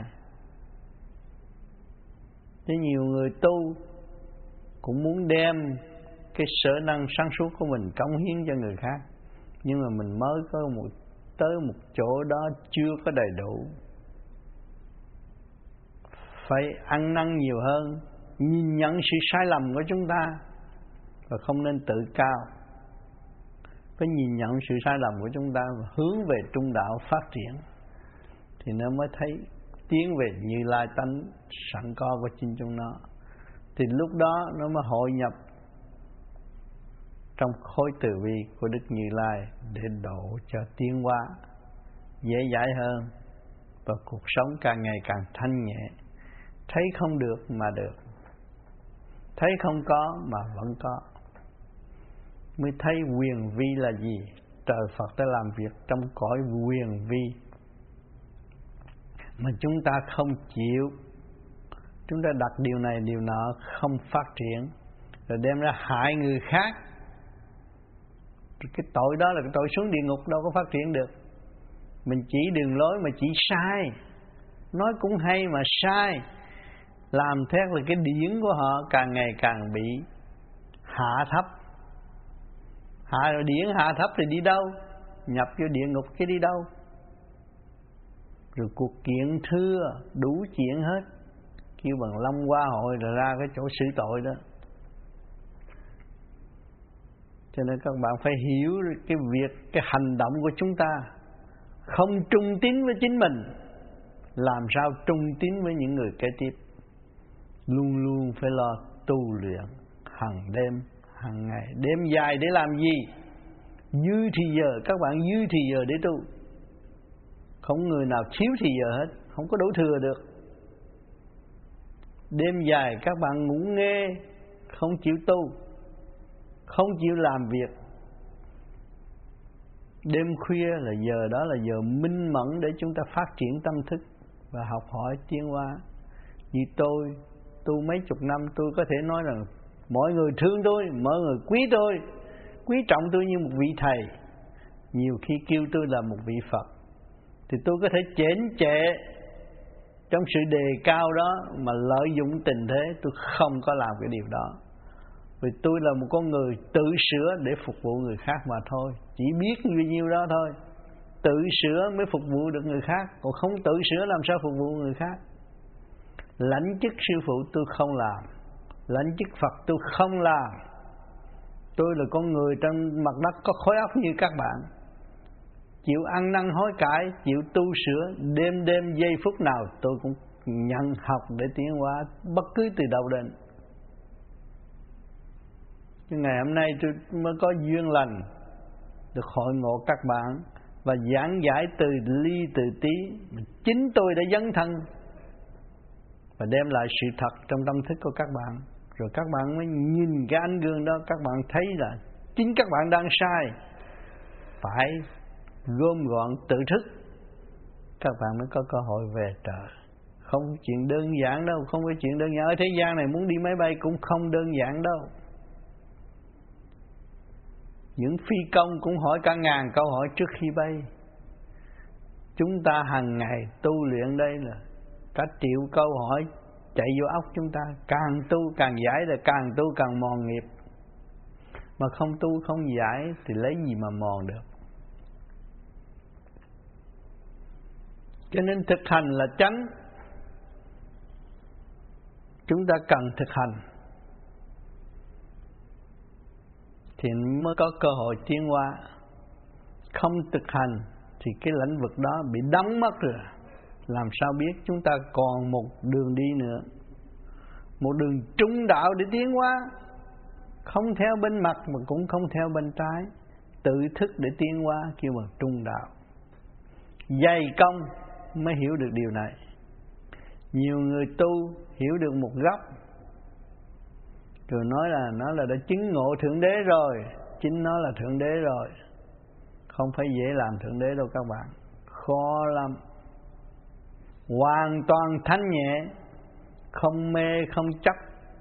Chứ nhiều người tu cũng muốn đem cái sở năng sáng suốt của mình cống hiến cho người khác, nhưng mà mình mới có tới một chỗ đó chưa có đầy đủ. Phải ăn năn nhiều hơn, nhìn nhận sự sai lầm của chúng ta và không nên tự cao. Phải nhìn nhận sự sai lầm của chúng ta và hướng về trung đạo phát triển, thì nó mới thấy tiến về Như Lai tánh sẵn có của chính chúng nó. Thì lúc đó nó mới hội nhập trong khối từ bi của Đức Như Lai để độ cho tiến hóa dễ dãi hơn, và cuộc sống càng ngày càng thanh nhẹ. Thấy không được mà được, thấy không có mà vẫn có, mới thấy quyền vi là gì. Trời Phật đã làm việc trong cõi quyền vi mà chúng ta không chịu, chúng ta đặt điều này điều nọ không phát triển, rồi đem ra hại người khác. Cái tội đó là cái tội xuống địa ngục, đâu có phát triển được. Mình chỉ đường lối mà chỉ sai, nói cũng hay mà sai, làm theo là cái điển của họ càng ngày càng bị hạ thấp. Hạ rồi điển hạ thấp thì đi đâu? Nhập vô địa ngục chứ đi đâu? Rồi cuộc kiện thưa đủ chuyện hết, kêu bằng Long Hoa hội rồi ra cái chỗ xử tội đó. Cho nên các bạn phải hiểu cái việc, cái hành động của chúng ta không trung tín với chính mình, làm sao trung tín với những người kế tiếp. Luôn luôn phải lo tu luyện hàng đêm, hàng ngày. Đêm dài để làm gì? Dư thì giờ, các bạn dư thì giờ để tu. Không người nào thiếu thì giờ hết, không có đủ thừa được. Đêm dài các bạn ngủ nghe, không chịu tu, không chịu làm việc. Đêm khuya là giờ đó là giờ minh mẫn để chúng ta phát triển tâm thức và học hỏi tiến hóa. Như tôi tu mấy chục năm, tôi có thể nói rằng mọi người thương tôi, mọi người quý trọng tôi như một vị thầy. Nhiều khi kêu tôi là một vị Phật, thì tôi có thể chễn chệ trong sự đề cao đó mà lợi dụng tình thế. Tôi không có làm cái điều đó, vì tôi là một con người tự sửa để phục vụ người khác mà thôi. Chỉ biết như nhiêu đó thôi. Tự sửa mới phục vụ được người khác, còn không tự sửa làm sao phục vụ người khác. Lãnh chức sư phụ tôi không làm, lãnh chức Phật tôi không làm. Tôi là con người trên mặt đất có khối óc như các bạn, chịu ăn năn hối cải, chịu tu sửa, đêm giây phút nào tôi cũng nhận học để tiến hóa bất cứ từ đâu đến. Chứ ngày hôm nay tôi mới có duyên lành được hội ngộ các bạn và giảng giải từ ly từ tí, chính tôi đã dấn thân và đem lại sự thật trong tâm thức của các bạn. Rồi các bạn mới nhìn cái ánh gương đó, các bạn thấy là chính các bạn đang sai. Phải gom gọn tự thức, các bạn mới có cơ hội về trời. Không chuyện đơn giản đâu, không có chuyện đơn giản. Ở thế gian này muốn đi máy bay cũng không đơn giản đâu. Những phi công cũng hỏi cả ngàn câu hỏi trước khi bay. Chúng ta hàng ngày tu luyện đây là cả triệu câu hỏi chạy vô óc chúng ta. Càng tu càng giải, là càng tu càng mòn nghiệp. Mà không tu không giải thì lấy gì mà mòn được. Cho nên thực hành là chánh. Chúng ta cần thực hành thì mới có cơ hội tiến hóa. Không thực hành thì cái lĩnh vực đó bị đóng mất rồi. Làm sao biết? Chúng ta còn một đường đi nữa, một đường trung đạo để tiến hóa. Không theo bên mặt mà cũng không theo bên trái, tự thức để tiến hóa kêu bằng trung đạo. Dày công mới hiểu được điều này. Nhiều người tu hiểu được một góc rồi nói là nó là đã chứng ngộ Thượng Đế rồi, chính nó là Thượng Đế rồi. Không phải dễ làm Thượng Đế đâu các bạn, khó lắm. Hoàn toàn thanh nhẹ, không mê không chấp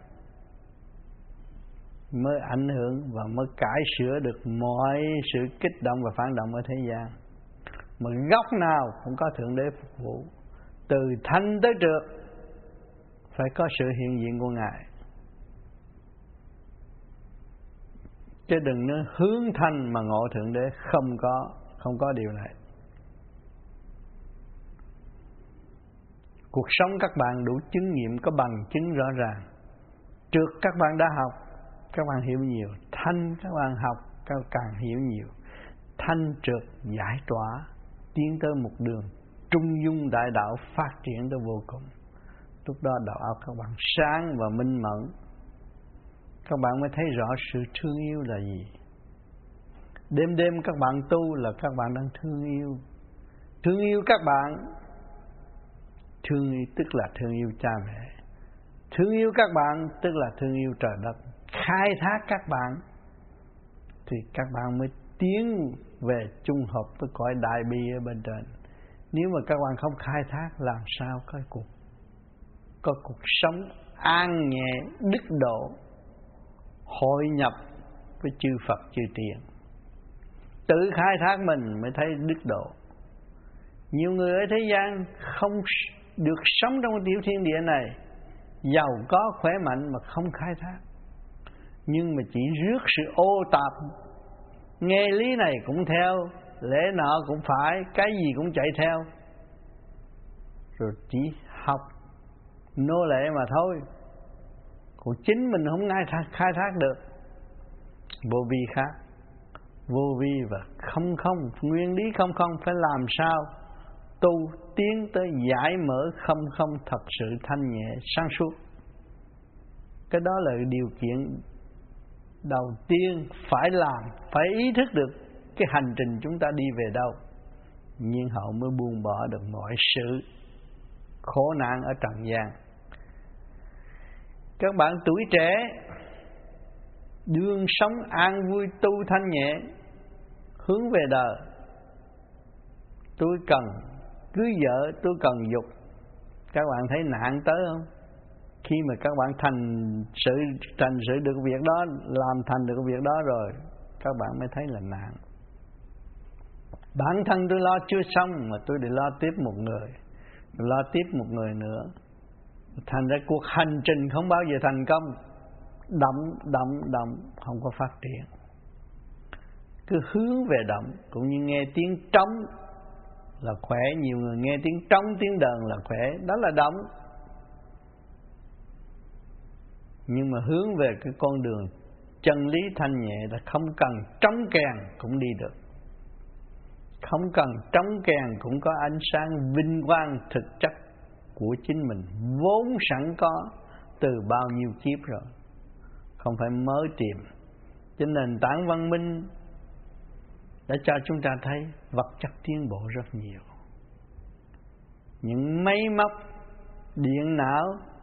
mới ảnh hưởng và mới cải sửa được mọi sự kích động và phản động ở thế gian. Mà góc nào cũng có Thượng Đế phục vụ, từ thanh tới trượt phải có sự hiện diện của Ngài. Chứ đừng nói hướng thanh mà ngộ Thượng Đế, không có điều này. Cuộc sống các bạn đủ chứng nghiệm, có bằng chứng rõ ràng. Trượt các bạn đã học, các bạn hiểu nhiều. Thanh các bạn học, các bạn càng hiểu nhiều. Thanh trượt giải tỏa, tiến tới một đường trung dung đại đạo, phát triển tới vô cùng. Lúc đó đạo óc các bạn sáng và minh mẫn. Các bạn mới thấy rõ sự thương yêu là gì. Đêm đêm các bạn tu là các bạn đang thương yêu. Thương yêu các bạn, thương yêu tức là thương yêu cha mẹ. Thương yêu các bạn tức là thương yêu trời đất. Khai thác các bạn thì các bạn mới tiến về chung hợp với cõi đại bi ở bên trên. Nếu mà các bạn không khai thác, làm sao có cuộc sống an nhẹ, đức độ, hội nhập với chư Phật chư Tiên. Tự khai thác mình mới thấy đức độ. Nhiều người ở thế gian không được sống trong tiểu thiên địa này, giàu có khỏe mạnh mà không khai thác, nhưng mà chỉ rước sự ô tạp. Nghe lý này cũng theo, lễ nọ cũng phải, cái gì cũng chạy theo, rồi chỉ học nô lệ mà thôi. Còn chính mình không khai thác được. Vô vi khác. Vô vi và không, nguyên lý không phải làm sao tu tiến tới giải mở không thật sự thanh nhẹ sáng suốt. Cái đó là điều kiện đầu tiên phải làm, phải ý thức được cái hành trình chúng ta đi về đâu, nhiên hậu mới buông bỏ được mọi sự khổ nạn ở trần gian. Các bạn tuổi trẻ đương sống an vui tu thanh nhẹ, hướng về đời. Tôi cần cưới vợ, tôi cần dục. Các bạn thấy nạn tới không? Khi mà các bạn thành sự được việc đó, làm thành được việc đó rồi, các bạn mới thấy là nạn. Bản thân tôi lo chưa xong mà tôi để lo tiếp một người, lo tiếp một người nữa. Thành ra cuộc hành trình không bao giờ thành công. Động không có phát triển. Cứ hướng về động, cũng như nghe tiếng trống là khỏe. Nhiều người nghe tiếng trống, tiếng đờn là khỏe, đó là động. Nhưng mà hướng về cái con đường chân lý thanh nhẹ là không cần trống kèn cũng đi được. Không cần trống kèn cũng có ánh sáng vinh quang thực chất của chính mình, vốn sẵn có từ bao nhiêu kiếp rồi, không phải mới tìm. Cho nền tảng văn minh đã cho chúng ta thấy vật chất tiến bộ rất nhiều. Những máy móc, điện não,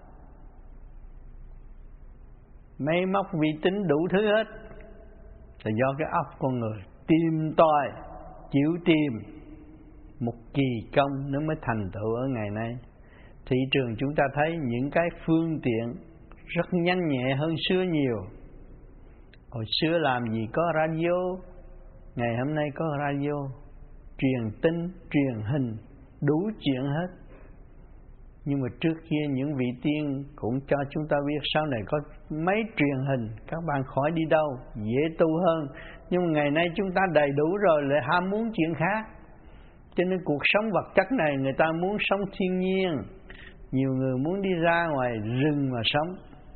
máy móc vi tính đủ thứ hết, là do cái óc con người tìm tòi, chịu tìm một kỳ công nó mới thành tựu ở ngày nay. Thị trường chúng ta thấy những cái phương tiện rất nhanh nhẹ hơn xưa nhiều. Hồi xưa làm gì có radio, ngày hôm nay có radio, truyền tin, truyền hình, đủ chuyện hết. Nhưng mà trước kia những vị tiên cũng cho chúng ta biết sau này có máy truyền hình, các bạn khỏi đi đâu, dễ tu hơn. Nhưng mà ngày nay chúng ta đầy đủ rồi, lại ham muốn chuyện khác. Cho nên cuộc sống vật chất này người ta muốn sống thiên nhiên, nhiều người muốn đi ra ngoài rừng mà sống.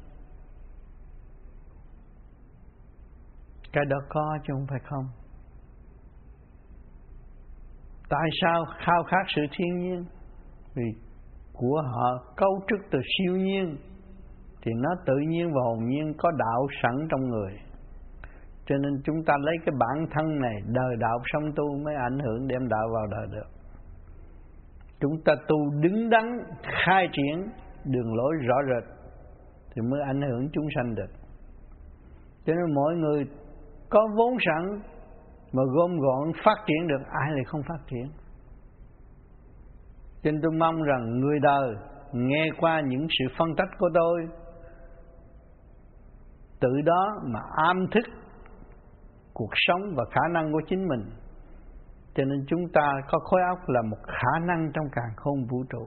Cái đó có chứ không phải không. Tại sao khao khát sự thiên nhiên? Vì của họ cấu trúc từ siêu nhiên, thì nó tự nhiên và hồn nhiên có đạo sẵn trong người. Cho nên chúng ta lấy cái bản thân này, đời đạo sống tu mới ảnh hưởng đem đạo vào đời được. Chúng ta tu đứng đắn, khai triển đường lối rõ rệt thì mới ảnh hưởng chúng sanh được. Cho nên mỗi người có vốn sẵn mà gom gọn phát triển được, ai lại không phát triển. Cho nên tôi mong rằng người đời nghe qua những sự phân tích của tôi, tự đó mà am thức cuộc sống và khả năng của chính mình. Cho nên chúng ta có khối óc là một khả năng trong càn khôn vũ trụ.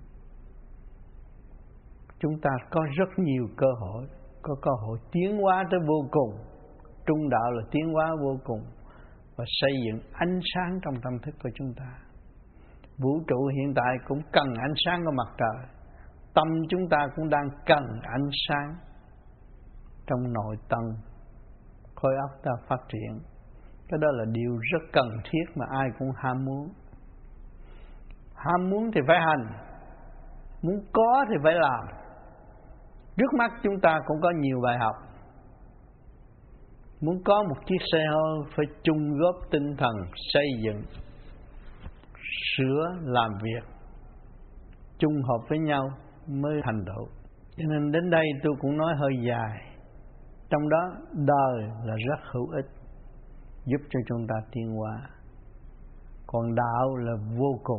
Chúng ta có rất nhiều cơ hội, có cơ hội tiến hóa tới vô cùng. Trung đạo là tiến hóa vô cùng và xây dựng ánh sáng trong tâm thức của chúng ta. Vũ trụ hiện tại cũng cần ánh sáng của mặt trời. Tâm chúng ta cũng đang cần ánh sáng trong nội tâm khối óc ta phát triển. Cái đó là điều rất cần thiết mà ai cũng ham muốn. Ham muốn thì phải hành, muốn có thì phải làm. Trước mắt chúng ta cũng có nhiều bài học. Muốn có một chiếc xe hơi phải chung góp tinh thần xây dựng, sửa, làm việc chung hợp với nhau mới thành tựu. Cho nên đến đây tôi cũng nói hơi dài. Trong đó đời là rất hữu ích, giúp cho chúng ta tiến hóa. Còn đạo là vô cùng.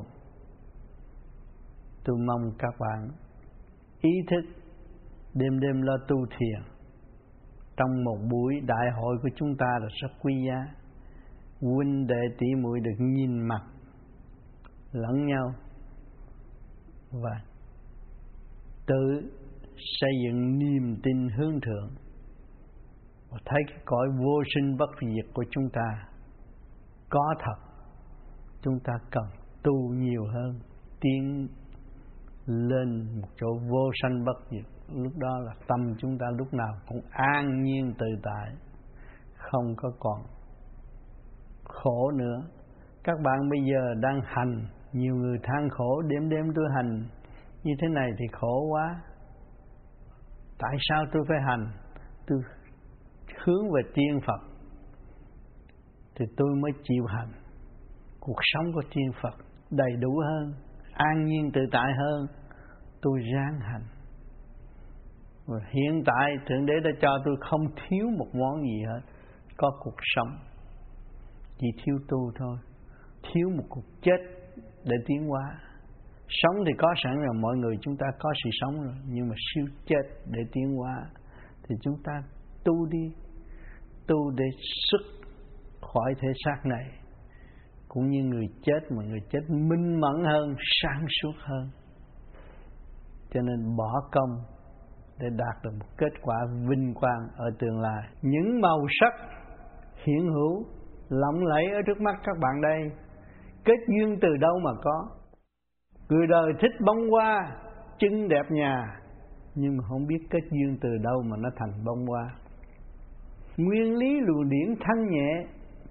Tôi mong các bạn ý thức đêm đêm lo tu thiền. Trong một buổi đại hội của chúng ta là rất quý giá. Huynh đệ tỷ muội được nhìn mặt lẫn nhau và tự xây dựng niềm tin hướng thượng và thấy cái cõi vô sinh bất diệt của chúng ta có thật. Chúng ta cần tu nhiều hơn, tiến lên một chỗ vô sanh bất diệt. Lúc đó là tâm chúng ta lúc nào cũng an nhiên tự tại, không có còn khổ nữa. Các bạn bây giờ đang hành, nhiều người than khổ, đêm đêm tôi hành như thế này thì khổ quá. Tại sao tôi phải hành? Tôi hướng về tiên Phật thì tôi mới chịu hành. Cuộc sống của tiên Phật đầy đủ hơn, an nhiên tự tại hơn, tôi ráng hành. Và hiện tại Thượng Đế đã cho tôi không thiếu một món gì hết. Có cuộc sống, chỉ thiếu tu thôi. Thiếu một cuộc chết để tiến hóa. Sống thì có sẵn rồi, mọi người chúng ta có sự sống rồi. Nhưng mà siêu chết để tiến hóa thì chúng ta tu đi. Tu để xuất khỏi thể xác này. Cũng như người chết, mà người chết minh mẫn hơn, sáng suốt hơn. Cho nên bỏ công để đạt được một kết quả vinh quang ở tương lai. Những màu sắc hiện hữu lộng lẫy ở trước mắt các bạn đây, kết duyên từ đâu mà có? Người đời thích bông hoa, trưng đẹp nhà, nhưng mà không biết kết duyên từ đâu mà nó thành bông hoa. Nguyên lý luồng điển thanh nhẹ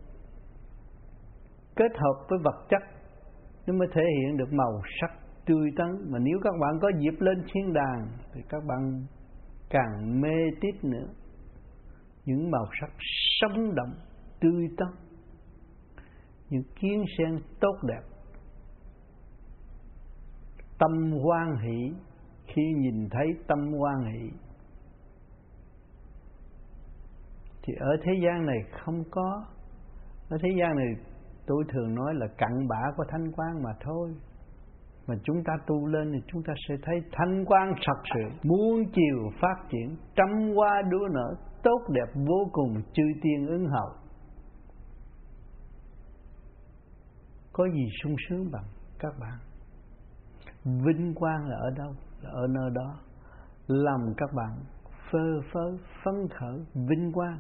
kết hợp với vật chất nó mới thể hiện được màu sắc tươi tắn. Mà nếu các bạn có dịp lên thiên đàng thì các bạn càng mê tít nữa. Những màu sắc sống động, tươi tắn, những kiến sen tốt đẹp. Tâm hoan hỷ khi nhìn thấy tâm hoan hỷ. Thì ở thế gian này không có. Ở thế gian này tôi thường nói là cặn bã của thanh quan mà thôi. Mà chúng ta tu lên thì chúng ta sẽ thấy thanh quan thật sự, muôn chiều phát triển, trăm hoa đua nở, tốt đẹp vô cùng, chư tiên ứng hậu. Có gì sung sướng bằng các bạn. Vinh quang là ở đâu? Là ở nơi đó. Làm các bạn phơ phớ, phấn khởi, vinh quang.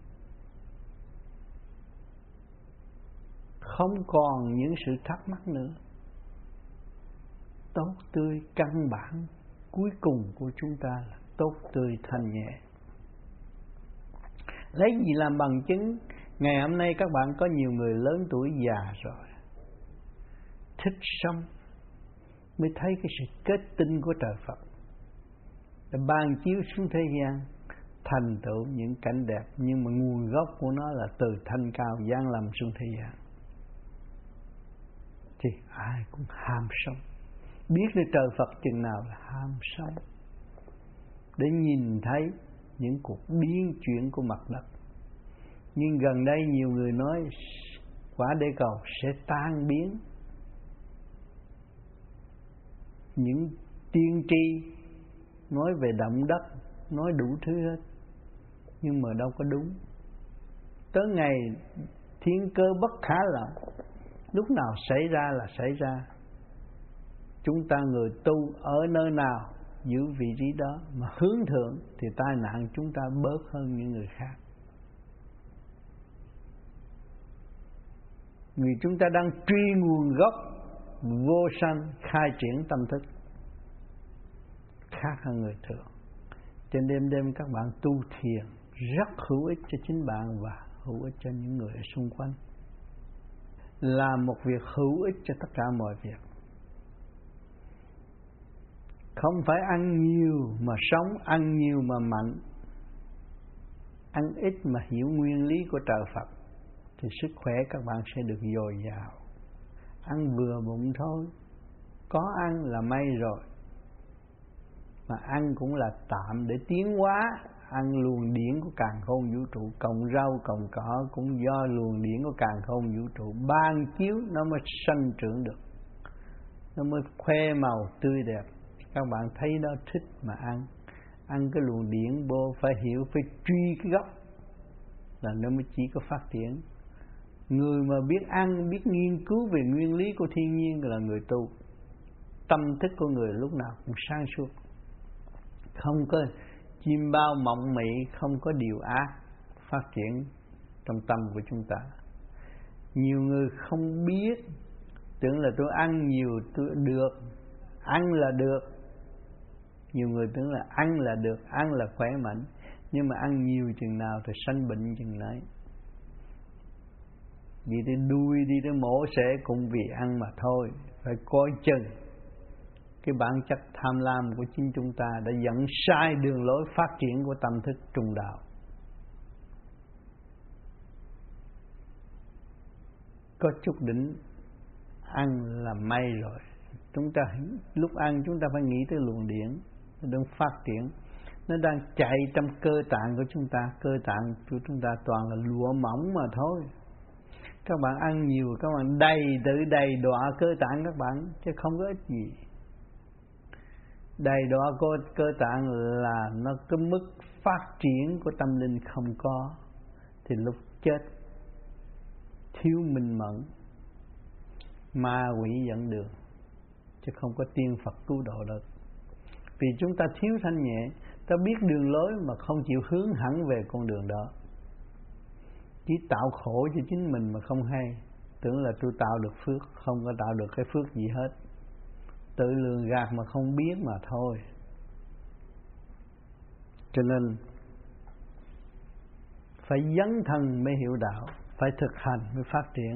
Không còn những sự thắc mắc nữa. Tốt tươi căn bản cuối cùng của chúng ta là tốt tươi thanh nhẹ. Lấy gì làm bằng chứng? Ngày hôm nay các bạn có nhiều người lớn tuổi già rồi, thích sống, mới thấy cái sự kết tinh của trời Phật đã ban chiếu xuống thế gian, thành tựu những cảnh đẹp, nhưng mà nguồn gốc của nó là từ thanh cao giáng lâm xuống thế gian. Thì ai cũng ham sống, biết được trời Phật chừng nào là ham sống, để nhìn thấy những cuộc biến chuyển của mặt đất. Nhưng gần đây nhiều người nói quả địa cầu sẽ tan biến. Những tiên tri nói về động đất, nói đủ thứ hết, nhưng mà đâu có đúng. Tới ngày thiên cơ bất khả lậu, lúc nào xảy ra là xảy ra. Chúng ta người tu ở nơi nào giữ vị trí đó mà hướng thượng thì tai nạn chúng ta bớt hơn những người khác. Vì chúng ta đang truy nguồn gốc vô sanh, khai triển tâm thức khác hơn người thường. Trên đêm các bạn tu thiền rất hữu ích cho chính bạn và hữu ích cho những người ở xung quanh. Làm một việc hữu ích cho tất cả mọi việc. Không phải ăn nhiều mà sống, ăn nhiều mà mạnh. Ăn ít mà hiểu nguyên lý của trời Phật thì sức khỏe các bạn sẽ được dồi dào. Ăn vừa bụng thôi, có ăn là may rồi. Mà ăn cũng là tạm để tiến hóa. Ăn luồng điển của càn khôn vũ trụ, cọng rau cọng cỏ cũng do luồng điển của càn khôn vũ trụ ban chiếu, nó mới sanh trưởng được, nó mới khoe màu tươi đẹp. Các bạn thấy đó thích mà ăn. Ăn cái luồng điển vô phải hiểu, phải truy cái gốc là nó mới chỉ có phát triển. Người mà biết ăn, biết nghiên cứu về nguyên lý của thiên nhiên là người tu. Tâm thức của người lúc nào cũng sáng suốt, không có chim bao mộng mị, không có điều ác phát triển trong tâm của chúng ta. Nhiều người không biết, tưởng là tôi ăn nhiều tôi được, ăn là được. Nhiều người tưởng là ăn là được, ăn là khỏe mạnh, nhưng mà ăn nhiều chừng nào thì sanh bệnh chừng nấy. Vì tới đuôi đi tới mổ xẻ cũng vì ăn mà thôi. Phải coi chừng cái bản chất tham lam của chính chúng ta đã dẫn sai đường lối phát triển của tâm thức trùng đạo. Có chút đỉnh ăn là may rồi. Chúng ta lúc ăn chúng ta phải nghĩ tới luồng điển, nó đang phát triển, nó đang chạy trong cơ tạng của chúng ta. Cơ tạng của chúng ta toàn là lụa mỏng mà thôi. Các bạn ăn nhiều, các bạn tự đầy đọa cơ tạng các bạn, chứ không có ích gì. Đầy đọa cơ tạng là nó cái mức phát triển của tâm linh không có, thì lúc chết thiếu minh mẫn, ma quỷ dẫn đường, chứ không có tiên Phật cứu độ được. Vì chúng ta thiếu thanh nhẹ, ta biết đường lối mà không chịu hướng hẳn về con đường đó, chỉ tạo khổ cho chính mình mà không hay. Tưởng là tôi tạo được phước, không có tạo được cái phước gì hết. Tự lường gạt mà không biết mà thôi. Cho nên phải dấn thân mới hiểu đạo, phải thực hành mới phát triển.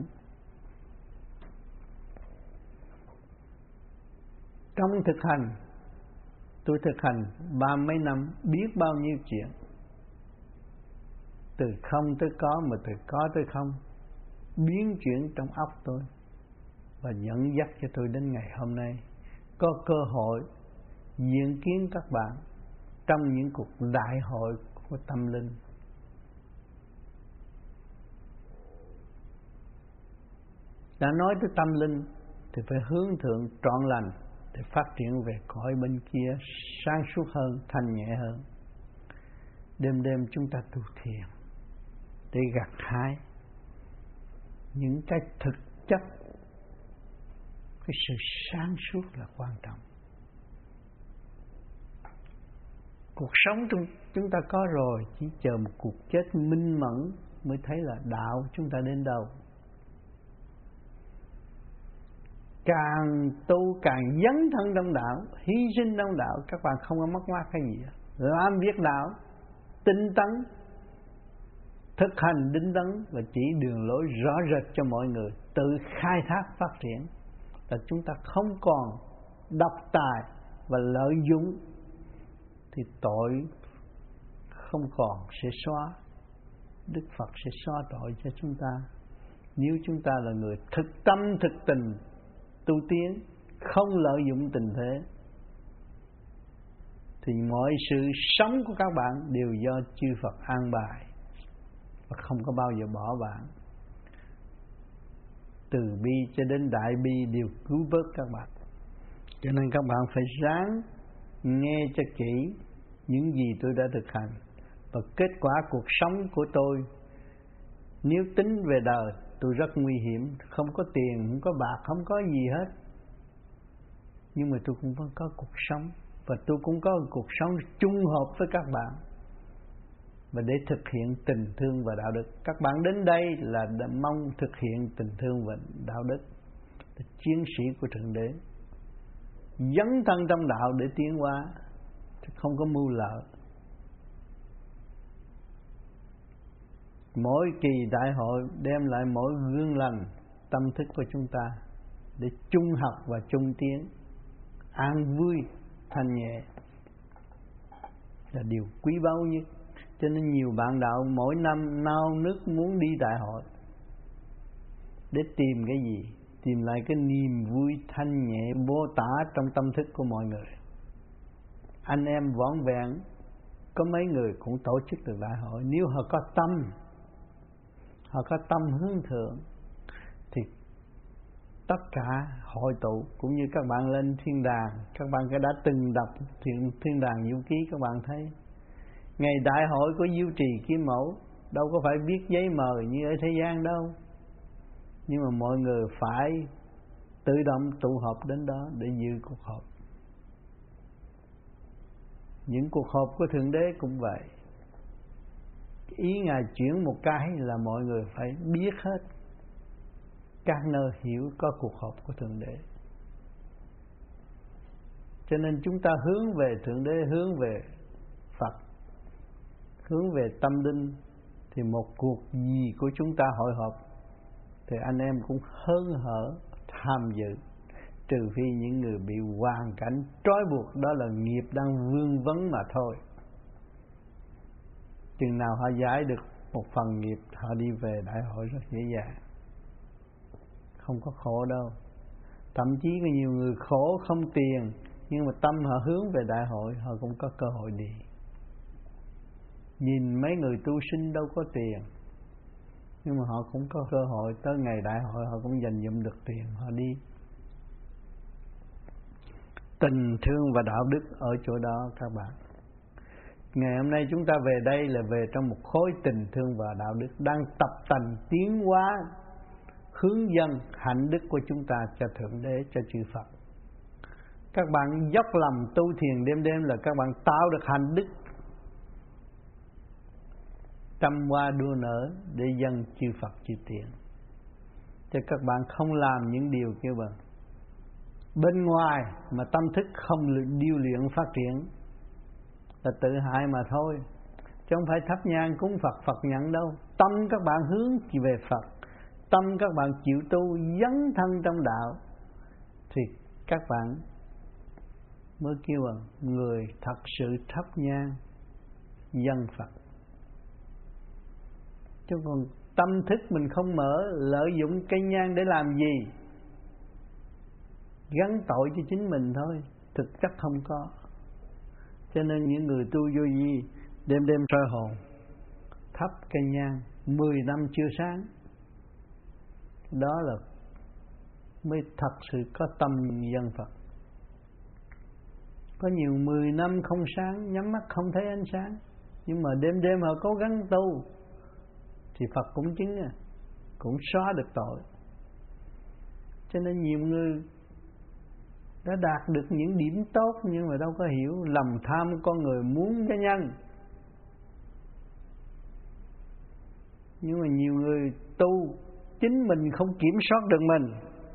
Trong thực hành, tôi thực hành 30 mấy năm, biết bao nhiêu chuyện. Từ không tới có, mà từ có tới không, biến chuyển trong óc tôi và dẫn dắt cho tôi đến ngày hôm nay có cơ hội diện kiến các bạn trong những cuộc đại hội của tâm linh. Đã nói tới tâm linh thì phải hướng thượng trọn lành để phát triển về cõi bên kia sáng suốt hơn, thanh nhẹ hơn. Đêm đêm chúng ta tu thiền để gặt hái những cái thực chất. Cái sự sáng suốt là quan trọng. Cuộc sống chúng ta có rồi, chỉ chờ một cuộc chết minh mẫn mới thấy là đạo chúng ta đến đâu. Càng tu càng dấn thân trong đạo, hy sinh trong đạo, các bạn không có mất mát cái gì. Làm việc đạo tinh tấn, thực hành tinh tấn và chỉ đường lối rõ rệt cho mọi người tự khai thác phát triển, là chúng ta không còn độc tài và lợi dụng thì tội không còn sẽ xóa. Đức Phật sẽ xóa tội cho chúng ta nếu chúng ta là người thực tâm thực tình tu tiến, không lợi dụng tình thế. Thì mọi sự sống của các bạn đều do chư Phật an bài và không có bao giờ bỏ bạn. Từ bi cho đến đại bi đều cứu vớt các bạn. Cho nên các bạn phải ráng nghe cho kỹ những gì tôi đã thực hành. Và kết quả cuộc sống của tôi, nếu tính về đời, tôi rất nguy hiểm. Không có tiền, không có bạc, không có gì hết. Nhưng mà tôi cũng vẫn có cuộc sống. Và tôi cũng có một cuộc sống chung hợp với các bạn. Và để thực hiện tình thương và đạo đức. Các bạn đến đây là mong thực hiện tình thương và đạo đức. Là chiến sĩ của Thượng Đế, dấn thân trong đạo để tiến hóa, không có mưu lợi. Mỗi kỳ đại hội đem lại mỗi gương lành tâm thức của chúng ta để chung học và chung tiến, an vui, thanh nhẹ là điều quý báu nhất. Cho nên nhiều bạn đạo mỗi năm nao nức muốn đi đại hội để tìm cái gì? Tìm lại cái niềm vui thanh nhẹ vô tả trong tâm thức của mọi người. Anh em vỏn vẹn có mấy người cũng tổ chức được đại hội. Nếu họ có tâm, họ có tâm hướng thượng thì tất cả hội tụ. Cũng như các bạn lên thiên đàng, các bạn đã từng đọc thiên đàng vũ ký, các bạn thấy ngày đại hội của Diêu Trì Kim Mẫu đâu có phải viết giấy mời như ở thế gian đâu. Nhưng mà mọi người phải tự động tụ họp đến đó để dự cuộc họp. Những cuộc họp của Thượng Đế cũng vậy. Ý Ngài chuyển một cái là mọi người phải biết hết. Các nơi hiểu có cuộc họp của Thượng Đế. Cho nên chúng ta hướng về Thượng Đế, hướng về Phật, hướng về tâm linh. Thì một cuộc gì của chúng ta hội họp thì anh em cũng hớn hở tham dự. Trừ phi những người bị hoàn cảnh trói buộc, đó là nghiệp đang vương vấn mà thôi. Chừng nào họ giải được một phần nghiệp, họ đi về đại hội rất dễ dàng, không có khổ đâu. Thậm chí có nhiều người khổ không tiền, nhưng mà tâm họ hướng về đại hội, họ cũng có cơ hội đi. Nhìn mấy người tu sinh đâu có tiền, nhưng mà họ cũng có cơ hội. Tới ngày đại hội họ cũng dành dụm được tiền, họ đi. Tình thương và đạo đức ở chỗ đó các bạn. Ngày hôm nay chúng ta về đây là về trong một khối tình thương và đạo đức, đang tập tành tiến hóa, hướng dẫn hạnh đức của chúng ta cho Thượng Đế, cho chư Phật. Các bạn dốc lòng tu thiền đêm đêm là các bạn tạo được hạnh đức, trăm hoa đua nở để dâng chư Phật chư Tiên. Cho các bạn không làm những điều kia bằng bên ngoài mà tâm thức không điêu luyện phát triển là tự hại mà thôi. Chứ không phải thắp nhang cúng Phật, Phật nhận đâu. Tâm các bạn hướng chỉ về Phật, tâm các bạn chịu tu dấn thân trong đạo thì các bạn mới kêu là người thật sự thắp nhang dân Phật. Chứ còn tâm thức mình không mở, lợi dụng cây nhang để làm gì? Gắn tội cho chính mình thôi, thực chất không có. Cho nên những người tu vô vi đêm đêm soi hồn, thắp cây nhang 10 năm chưa sáng, đó là mới thật sự có tâm dân Phật. Có nhiều 10 năm không sáng, nhắm mắt không thấy ánh sáng, nhưng mà đêm đêm họ cố gắng tu thì Phật cũng chứng, cũng xóa được tội. Cho nên nhiều người đã đạt được những điểm tốt nhưng mà đâu có hiểu lòng tham con người muốn cho nhân. Nhưng mà nhiều người tu chính mình không kiểm soát được mình,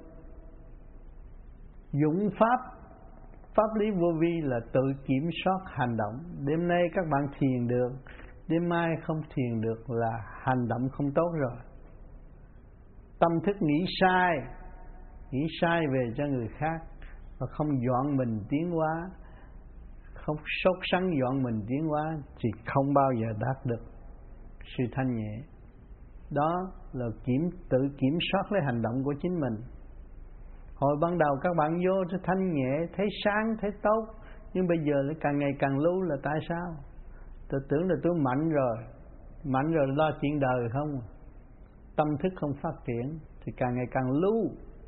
dụng pháp lý vô vi là tự kiểm soát hành động. Đêm nay các bạn thiền được, đêm mai không thiền được là hành động không tốt rồi. Tâm thức nghĩ sai về cho người khác và không dọn mình tiến hóa, không sốt sắng dọn mình tiến hóa thì không bao giờ đạt được sự thanh nhẹ. Đó là tự kiểm soát lấy hành động của chính mình. Hồi ban đầu các bạn vô thì thanh nhẹ, thấy sáng, thấy tốt, nhưng bây giờ lại càng ngày càng lưu là tại sao? Tôi tưởng là tôi mạnh rồi lo chuyện đời không, tâm thức không phát triển thì càng ngày càng lưu,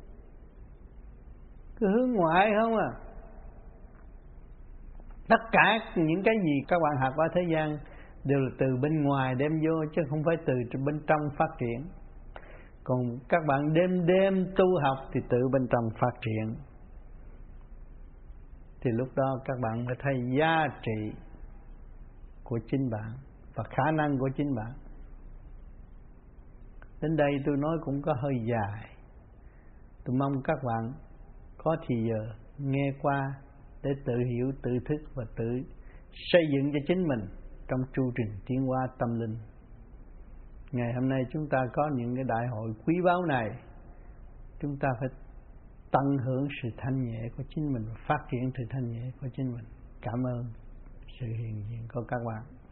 cứ hướng ngoại không à. Tất cả những cái gì các bạn học ở thế gian đều là từ bên ngoài đem vô chứ không phải từ bên trong phát triển. Còn các bạn đêm tu học thì từ bên trong phát triển. Thì lúc đó các bạn mới thấy giá trị của chính bạn và khả năng của chính bạn. Đến đây tôi nói cũng có hơi dài. Tôi mong các bạn có thì giờ nghe qua để tự hiểu, tự thức và tự xây dựng cho chính mình trong chu trình tiến hóa tâm linh. Ngày hôm nay chúng ta có những cái đại hội quý báu này, chúng ta phải tận hưởng sự thanh nhẹ của chính mình và phát triển sự thanh nhẹ của chính mình. Cảm ơn sự hiện diện của các bạn.